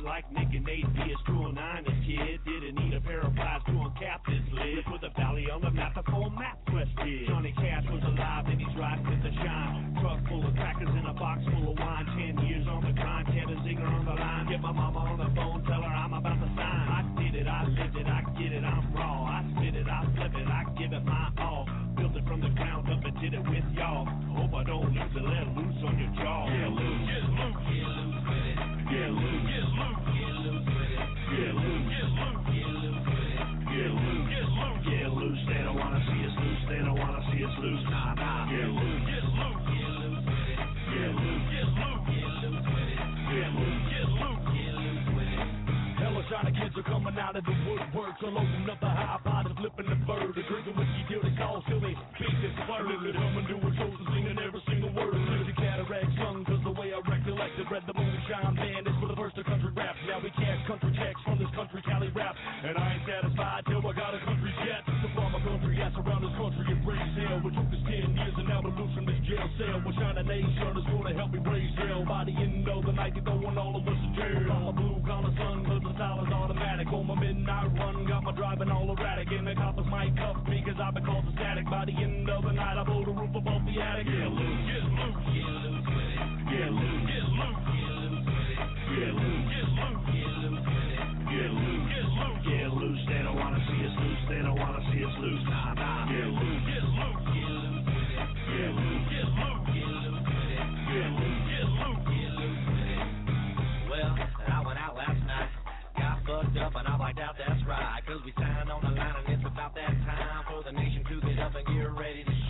like Nick and Nate Diaz, cool 9 as kid. Didn't need a pair of plies to uncap this lid. Put the valley on the map, the full map quest did. Johnny Cash was alive and he's riding with the shine. Truck full of crackers in a box full of wine. 10 years on the grind, Kevin Ziegler on the line. Get my mama on the phone, tell her I'm about to sign. I did it, I lived it, I get it, I'm raw. I spit it, I flip it, I give it my all. Built it from the ground up and did it with y'all. Hope I don't lose it, let loose on your jaw. Get loose, get loose, get loose with it. Get loose, get loose, get loose with it. Get loose, get loose, get loose with it. Get loose, get loose, get loose. They don't wanna see us loose, they don't wanna see us loose. Nah, nah. Get loose, get loose, get loose with it. Get loose, get loose, get loose with it. Get loose, get loose, get loose with it. Hella China kids are coming out of the woodwork, so loading up the high pot and flipping the bird. The drinking whiskey till they call, still they speak this slur. They come and do a show and singing every single word. The cataract sung, cause the way I recollect it, read the moonshine band is for the first of country rap. Now we cash country checks from this country Cali rap, and I ain't satisfied till I got a country jet. So from a country ass around this country and raise hell. It took us 10 years and now to lose from this jail cell. We're shining nation is gonna help me raise hell. By the end of the night, they're throwing all of us in jail. I'm a blue collar son, cause the style is automatic. On my midnight run, got my driving all erratic. And the coppers might cuff me cause I've been called the static. By the end of the night, I blow the roof above the attic. Get loose, get loose, get loose with it. Get loose, get loose, get loose with it. Get loose, get loose, get loose with it. Get loose, get loose, get loose. They don't wanna see us loose, they don't wanna see us loose. Nah, nah. Get loose, get loose, get loose with it. Get loose, get loose, get loose with it. Get loose, get loose, get loose with it. Well, I went out last night. Got fucked up and I blacked out, that's right. Cause we signed on the line and it's about that time for the nation to get up and get ready to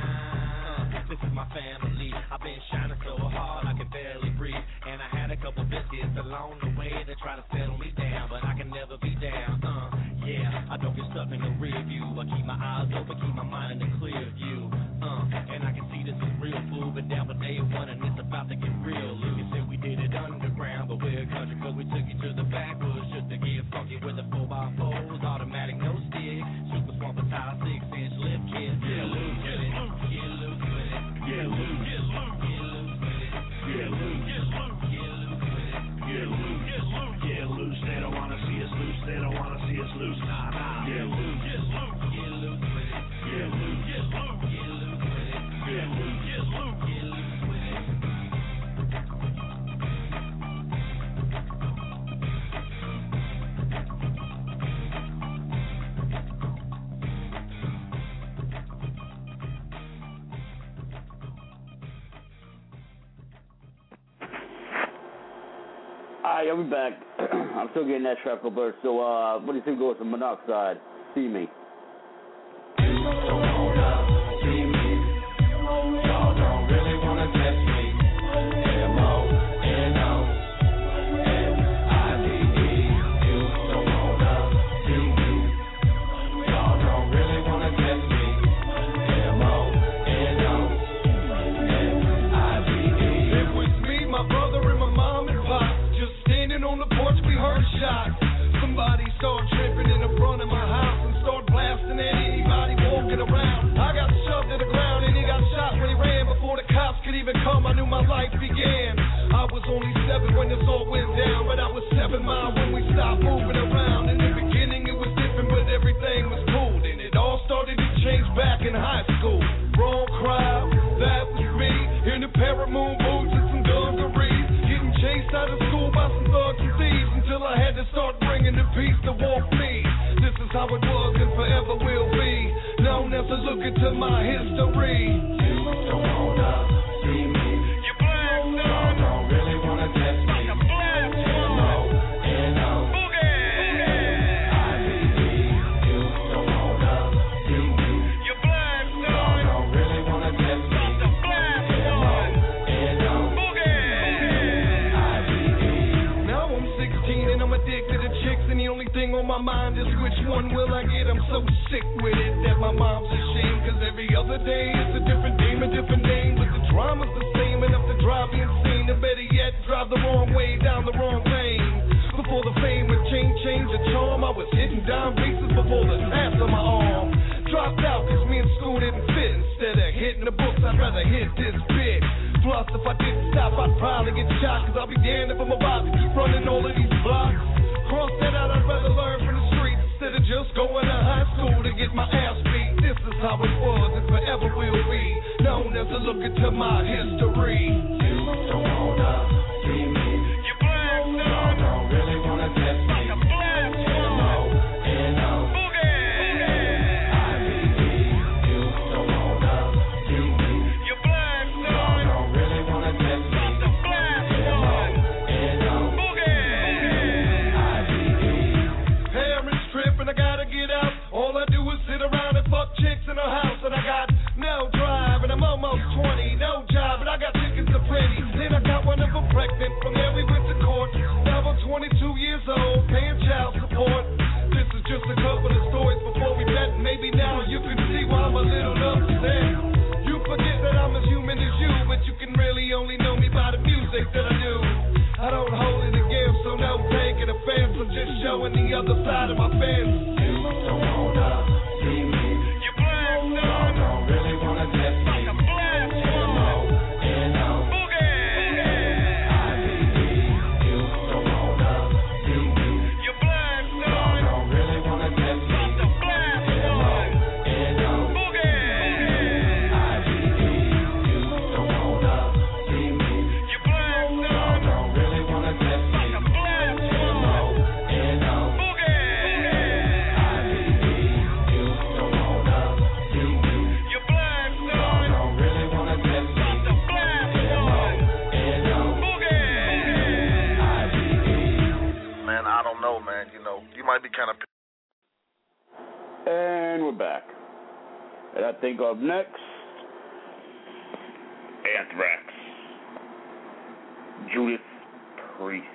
shine. This is my family, I've been shining so hard I can barely breathe. And I had a couple biscuits along the way that try to settle me down, but I can never be down, yeah. I don't get stuck in the rear view, I keep my eyes open, keep my mind in the clear view, and I can see this is real food, but down for day one and it's about to get real. You said we did it underground, but we're a country cause we took you to the backwoods just to get funky with the 4x4s, automatic no stick, super swamp tire, 6-inch lift kit. Get loose, get it, get loose with it. Get loose, get loose, get loose with it. Get loose, get loose, get loose with it. Get loose, get loose, get loose. They don't wanna see us loose, they don't wanna see us loose. Nah, nah. Get loose, get loose, get loose with it. Get loose, get loose, get loose with it. Get loose, get loose, get loose with it. Alright, I'll be back. I'm still getting that Shrapnel burst. So, what do you think goes to Monoxide? See me. Y'all don't really wanna test me. M-O-N-O-N-I-D-E. You don't wanna see me. Y'all don't really wanna test me. M-O-N-O-N-I-D-E. It was me, my brother, and my mom and pop. Just standing on the porch, we heard a shot. Somebody started tripping in the front of my house and started blasting at anybody walking around. I got shoved to the ground and he got shot when he ran. Before the cops could even come, I knew my life began. I was only 7 when this all went down, but I was 7 miles when we stopped moving around. In the beginning it was different, but everything was cool. And it all started to change back in high school. Wrong crowd, that was me. In the Paramoon boots and some dungarees. Getting chased out of school by some thugs and thieves until I had to start bringing the peace to walk me. This is how it was and forever will be. Known as a look into my history. You don't wanna see me. You black son. Y'all don't really wanna test me. Like a black M-O-N-O-N-I-D-E. You don't wanna see me. You black son. Y'all don't really wanna test me. Like a black M-O-N-O-N-I-D-E. Now I'm 16 and I'm addicted to chicks, and the only thing on my mind is which one will I get. I'm so sick with it that my mom's ashamed, cause every other day it's a different game, a different name, but the drama's the same, enough to drive me insane, or better yet, drive the wrong way down the wrong lane. Before the fame would change the charm, I was hitting down bases before the snaps on my arm. Dropped out cause me and school didn't fit. Instead of hitting the books, I'd rather hit this bit. Plus, if I didn't stop, I'd probably get shot. Cause I'll be damned if I'm about to keep running all of these blocks. Cross that out, I'd rather learn from the streets instead of just going to high school to get my ass beat. This is how it was and forever will be, known as a look into my history. You don't wanna see me. You black, son. You don't really wanna test me. Like a black woman. Chicks in the house and I got no drive and I'm almost 20, no job, but I got tickets to plenty. Then I got one of them pregnant. From there we went to court. Now I'm 22 years old, paying child support. This is just a couple of stories before we met. Maybe now you can see why I'm a little upset. You forget that I'm as human as you, but you can really only know me by the music that I do. I don't hold it against, so no taking offense. I'm just showing the other side of my fence. You don't wanna see me. I don't really wanna test me. Like a black woman. Boogie. IBD. You don't wanna see me. You're black, son. I don't really wanna test me. Like a black woman. Boogie. IBD. You don't wanna see me. You're black, son. I don't really wanna test me. Like a black woman. Boogie. IBD. You don't wanna see me. Man, I don't know, man. You know, you might be kind of. And we're back. And I think up next, Anthrax, Judas Priest.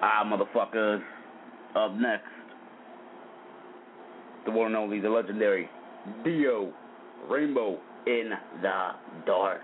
Motherfuckers. Up next, the one and only, the legendary Dio, Rainbow in the Dark.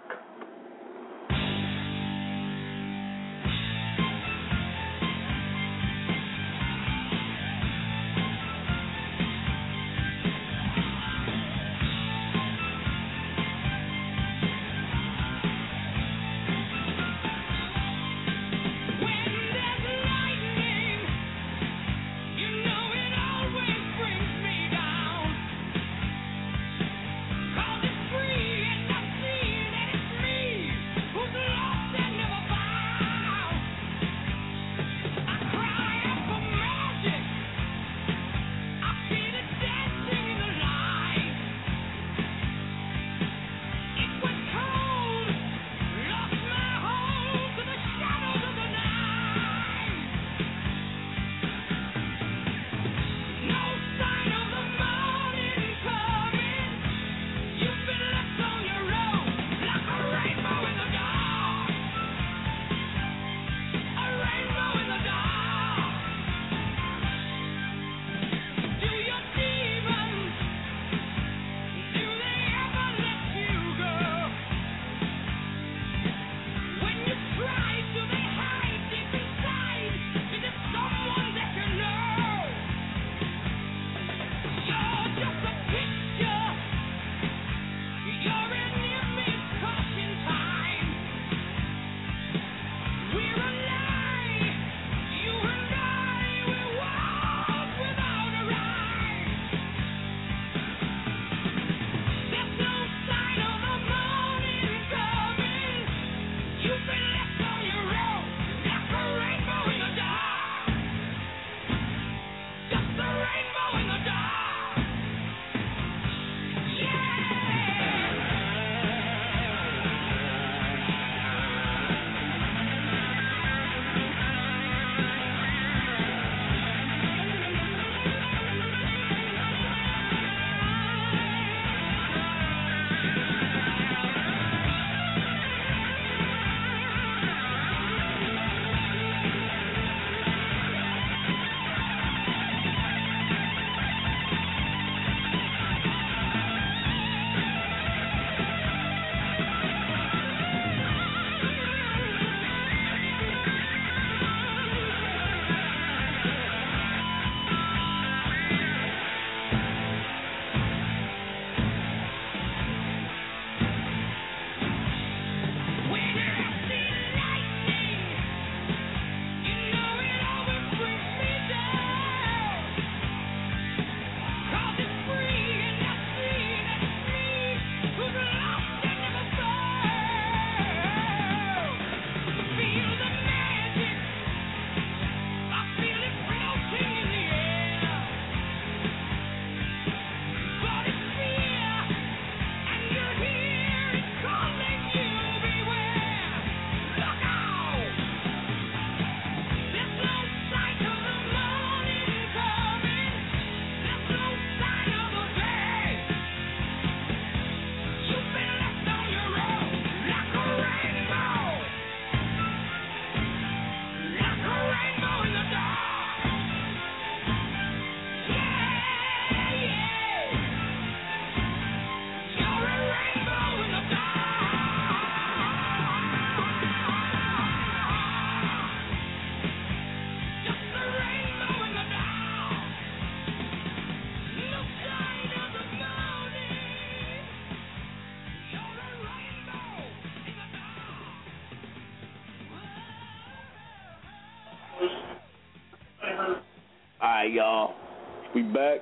Alright, y'all. We back.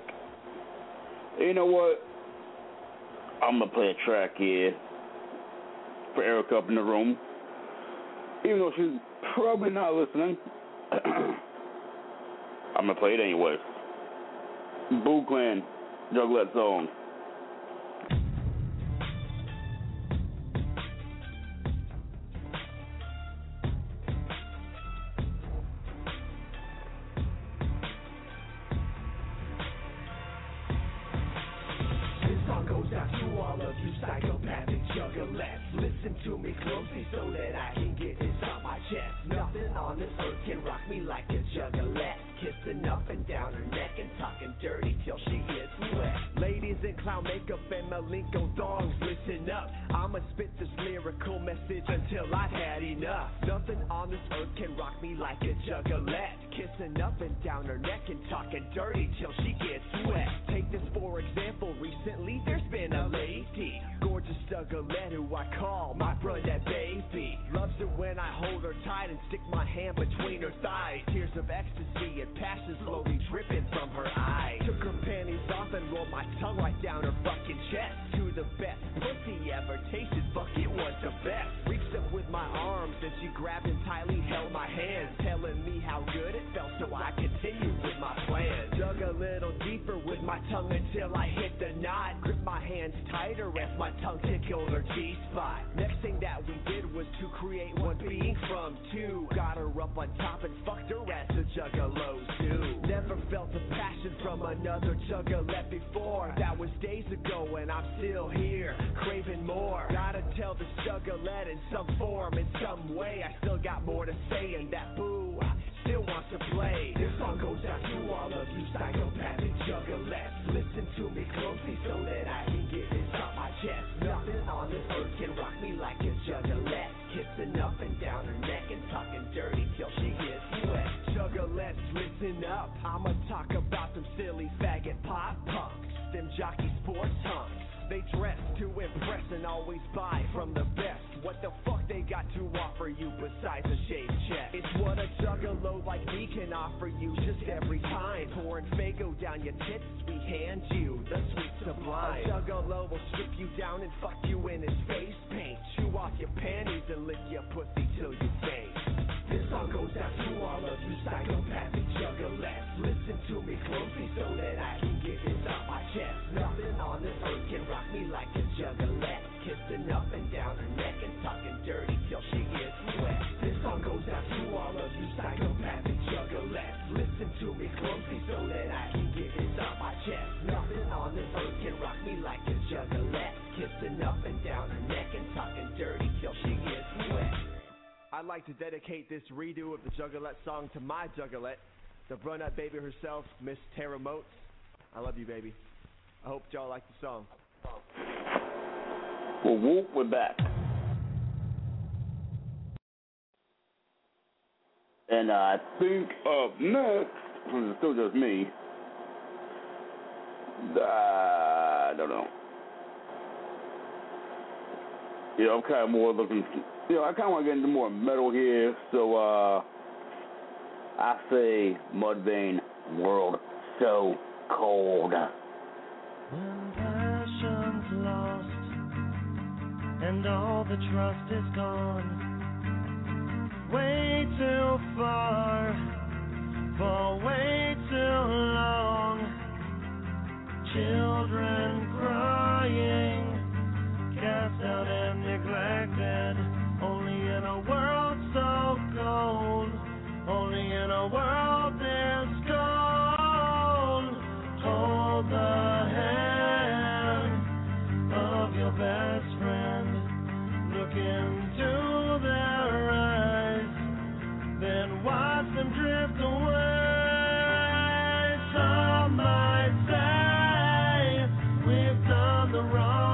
You know what? I'm going to play a track here for Erica up in the room. Even though she's probably not listening. I'm going to play it anyways. Boo Clan, Juglet Zone. Listen to me closely so that I can get this out my chest. Nothing on on this earth can rock me like a juggalette, kissing up and down her neck and talking dirty till she gets wet. Ladies in clown makeup and Malenko thongs, listen up. I'ma spit this lyrical message until I've had enough. Nothing on this earth can rock me like a juggalette, kissing up and down her neck and talking dirty till she gets wet. Take this for example, recently there's been a lady, gorgeous juggalette who I call my brunette baby. Loves it when I hold her tight and stick my hand between her thighs. Tears of ecstasy and passion slowly dripping from her eyes. Took her panties off and rolled my tongue right down her fucking chest. To the best pussy ever tasted, fuck it was the best. Reached up with my arms and she grabbed and tightly held my hands, telling me how good it felt, so I continued with my plan. Dug a little deeper with my tongue until I hit the knot. Gripped my hands tighter as my tongue tickled her G-spot. Next thing that we did was to create one being from two. Got her up on top and fucked her as the juggalos do. Never felt the passion from another juggalette before. That was days ago and I'm still here, craving more. Gotta tell this juggalette in some form, in some way. I still got more to say and that boo still wants to play. This song goes out to all of you psychopathic juggalettes. Listen to me closely so that I can get this off my chest. Nothing on this earth can rock me like a juggalette, kissing up and down her neck and talking dirty till she gets wet. Juggalettes, listen up, I'ma talk about them silly faggot pop punks, them jockey sports hunks. They dress to impress and always buy from the best. What the fuck they got to offer you besides a shaved chest? It's what a juggalo like me can offer you just every time. Pouring Faygo down your tits, we hand you the sweet sublime. A juggalo will strip you down and fuck you in his face paint, chew off your panties and lick your pussy till you faint. This song goes out to all of you psychopathic juggalettes. Listen to me closely so that I can get this off my chest. Nothing on this earth can rock me like a juggalette, kissing up and down her neck and talking dirty till she gets wet. This song goes out to all of you psychopathic juggalettes. Listen to me closely so that I can get this off my chest. Nothing on this earth can rock me like a juggalette, kissing up and down her neck and talking dirty till she gets wet. I'd like to dedicate this redo of the Juggalette song to my Juggalette, the brunette baby herself, Miss Tara Motes. I love you, baby. I hope y'all like the song. Well, whoop, we're back. And I think up next, it's still just me, I don't know. Yeah, I'm kind of more looking, I kind of want to get into more metal here, so I say Mudvayne, World So Cold. When passion's lost and all the trust is gone, way too far for way too long, children crying, cast out and neglected, only in a world so cold, only in a world this cold. Hold the hand of your best friend, look into their eyes, then watch them drift away. Some might say we've done the wrong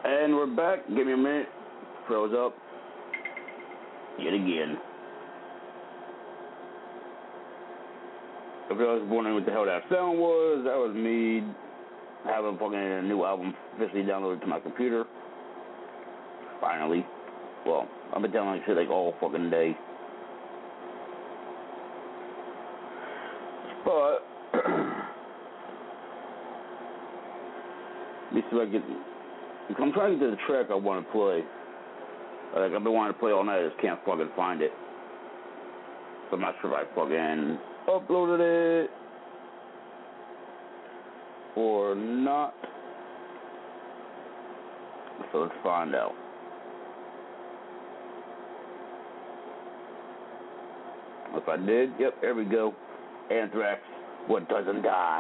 And we're back. Give me a minute. Froze up. Yet again. If you was wondering what the hell that sound was, that was me having fucking a new album officially downloaded to my computer. Finally. Well, I've been downloading shit like all fucking day. But let me see if I get. I'm trying to get to the track I want to play. Like I've been wanting to play all night, I just can't fucking find it. So I'm not sure if I fucking uploaded it or not. So let's find out. If I did, yep, there we go. Anthrax, What Doesn't Die.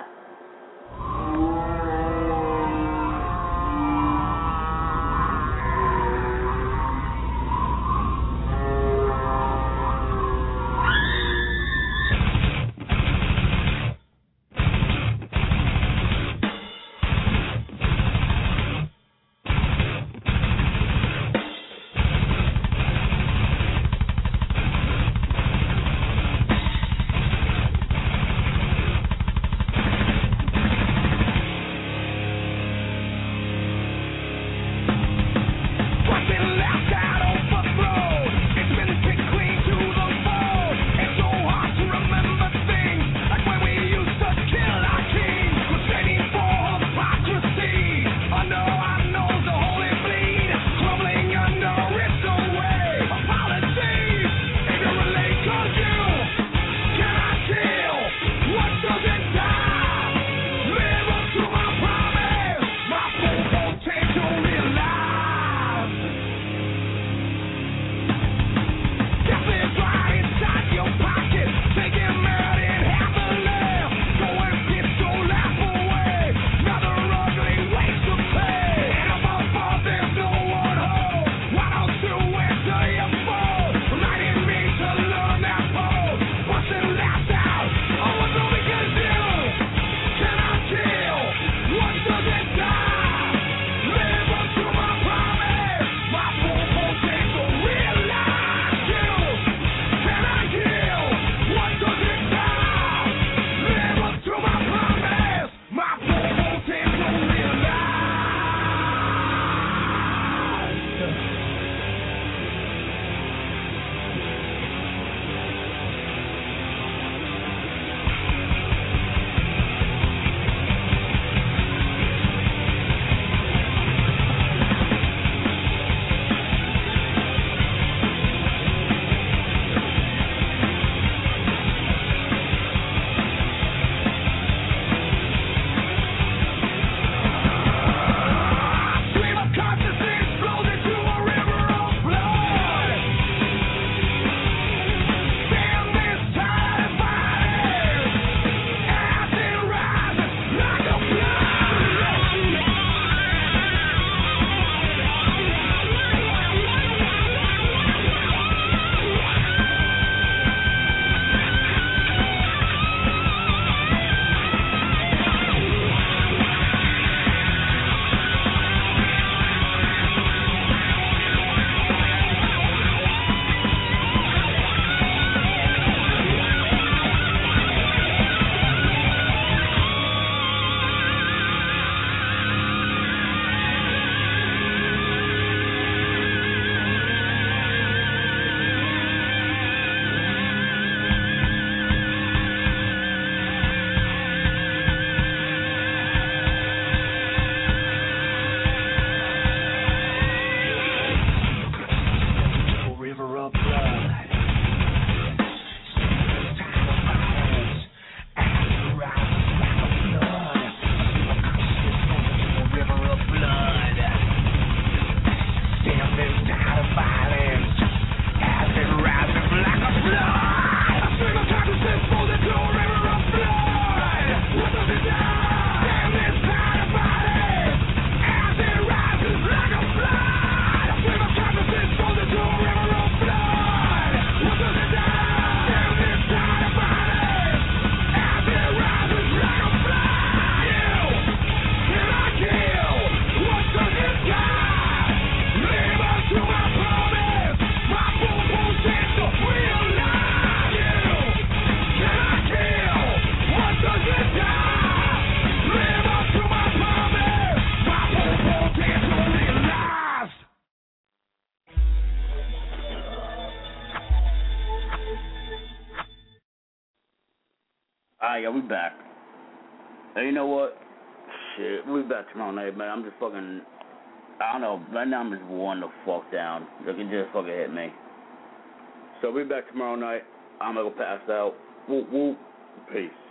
yeah, we back. And you know what? Shit, we back tomorrow night, man. I'm just fucking, I don't know. Right now I'm just worn the fuck down. Like, it just fucking hit me. So we back tomorrow night. I'm gonna go pass out. Whoop, whoop. Peace.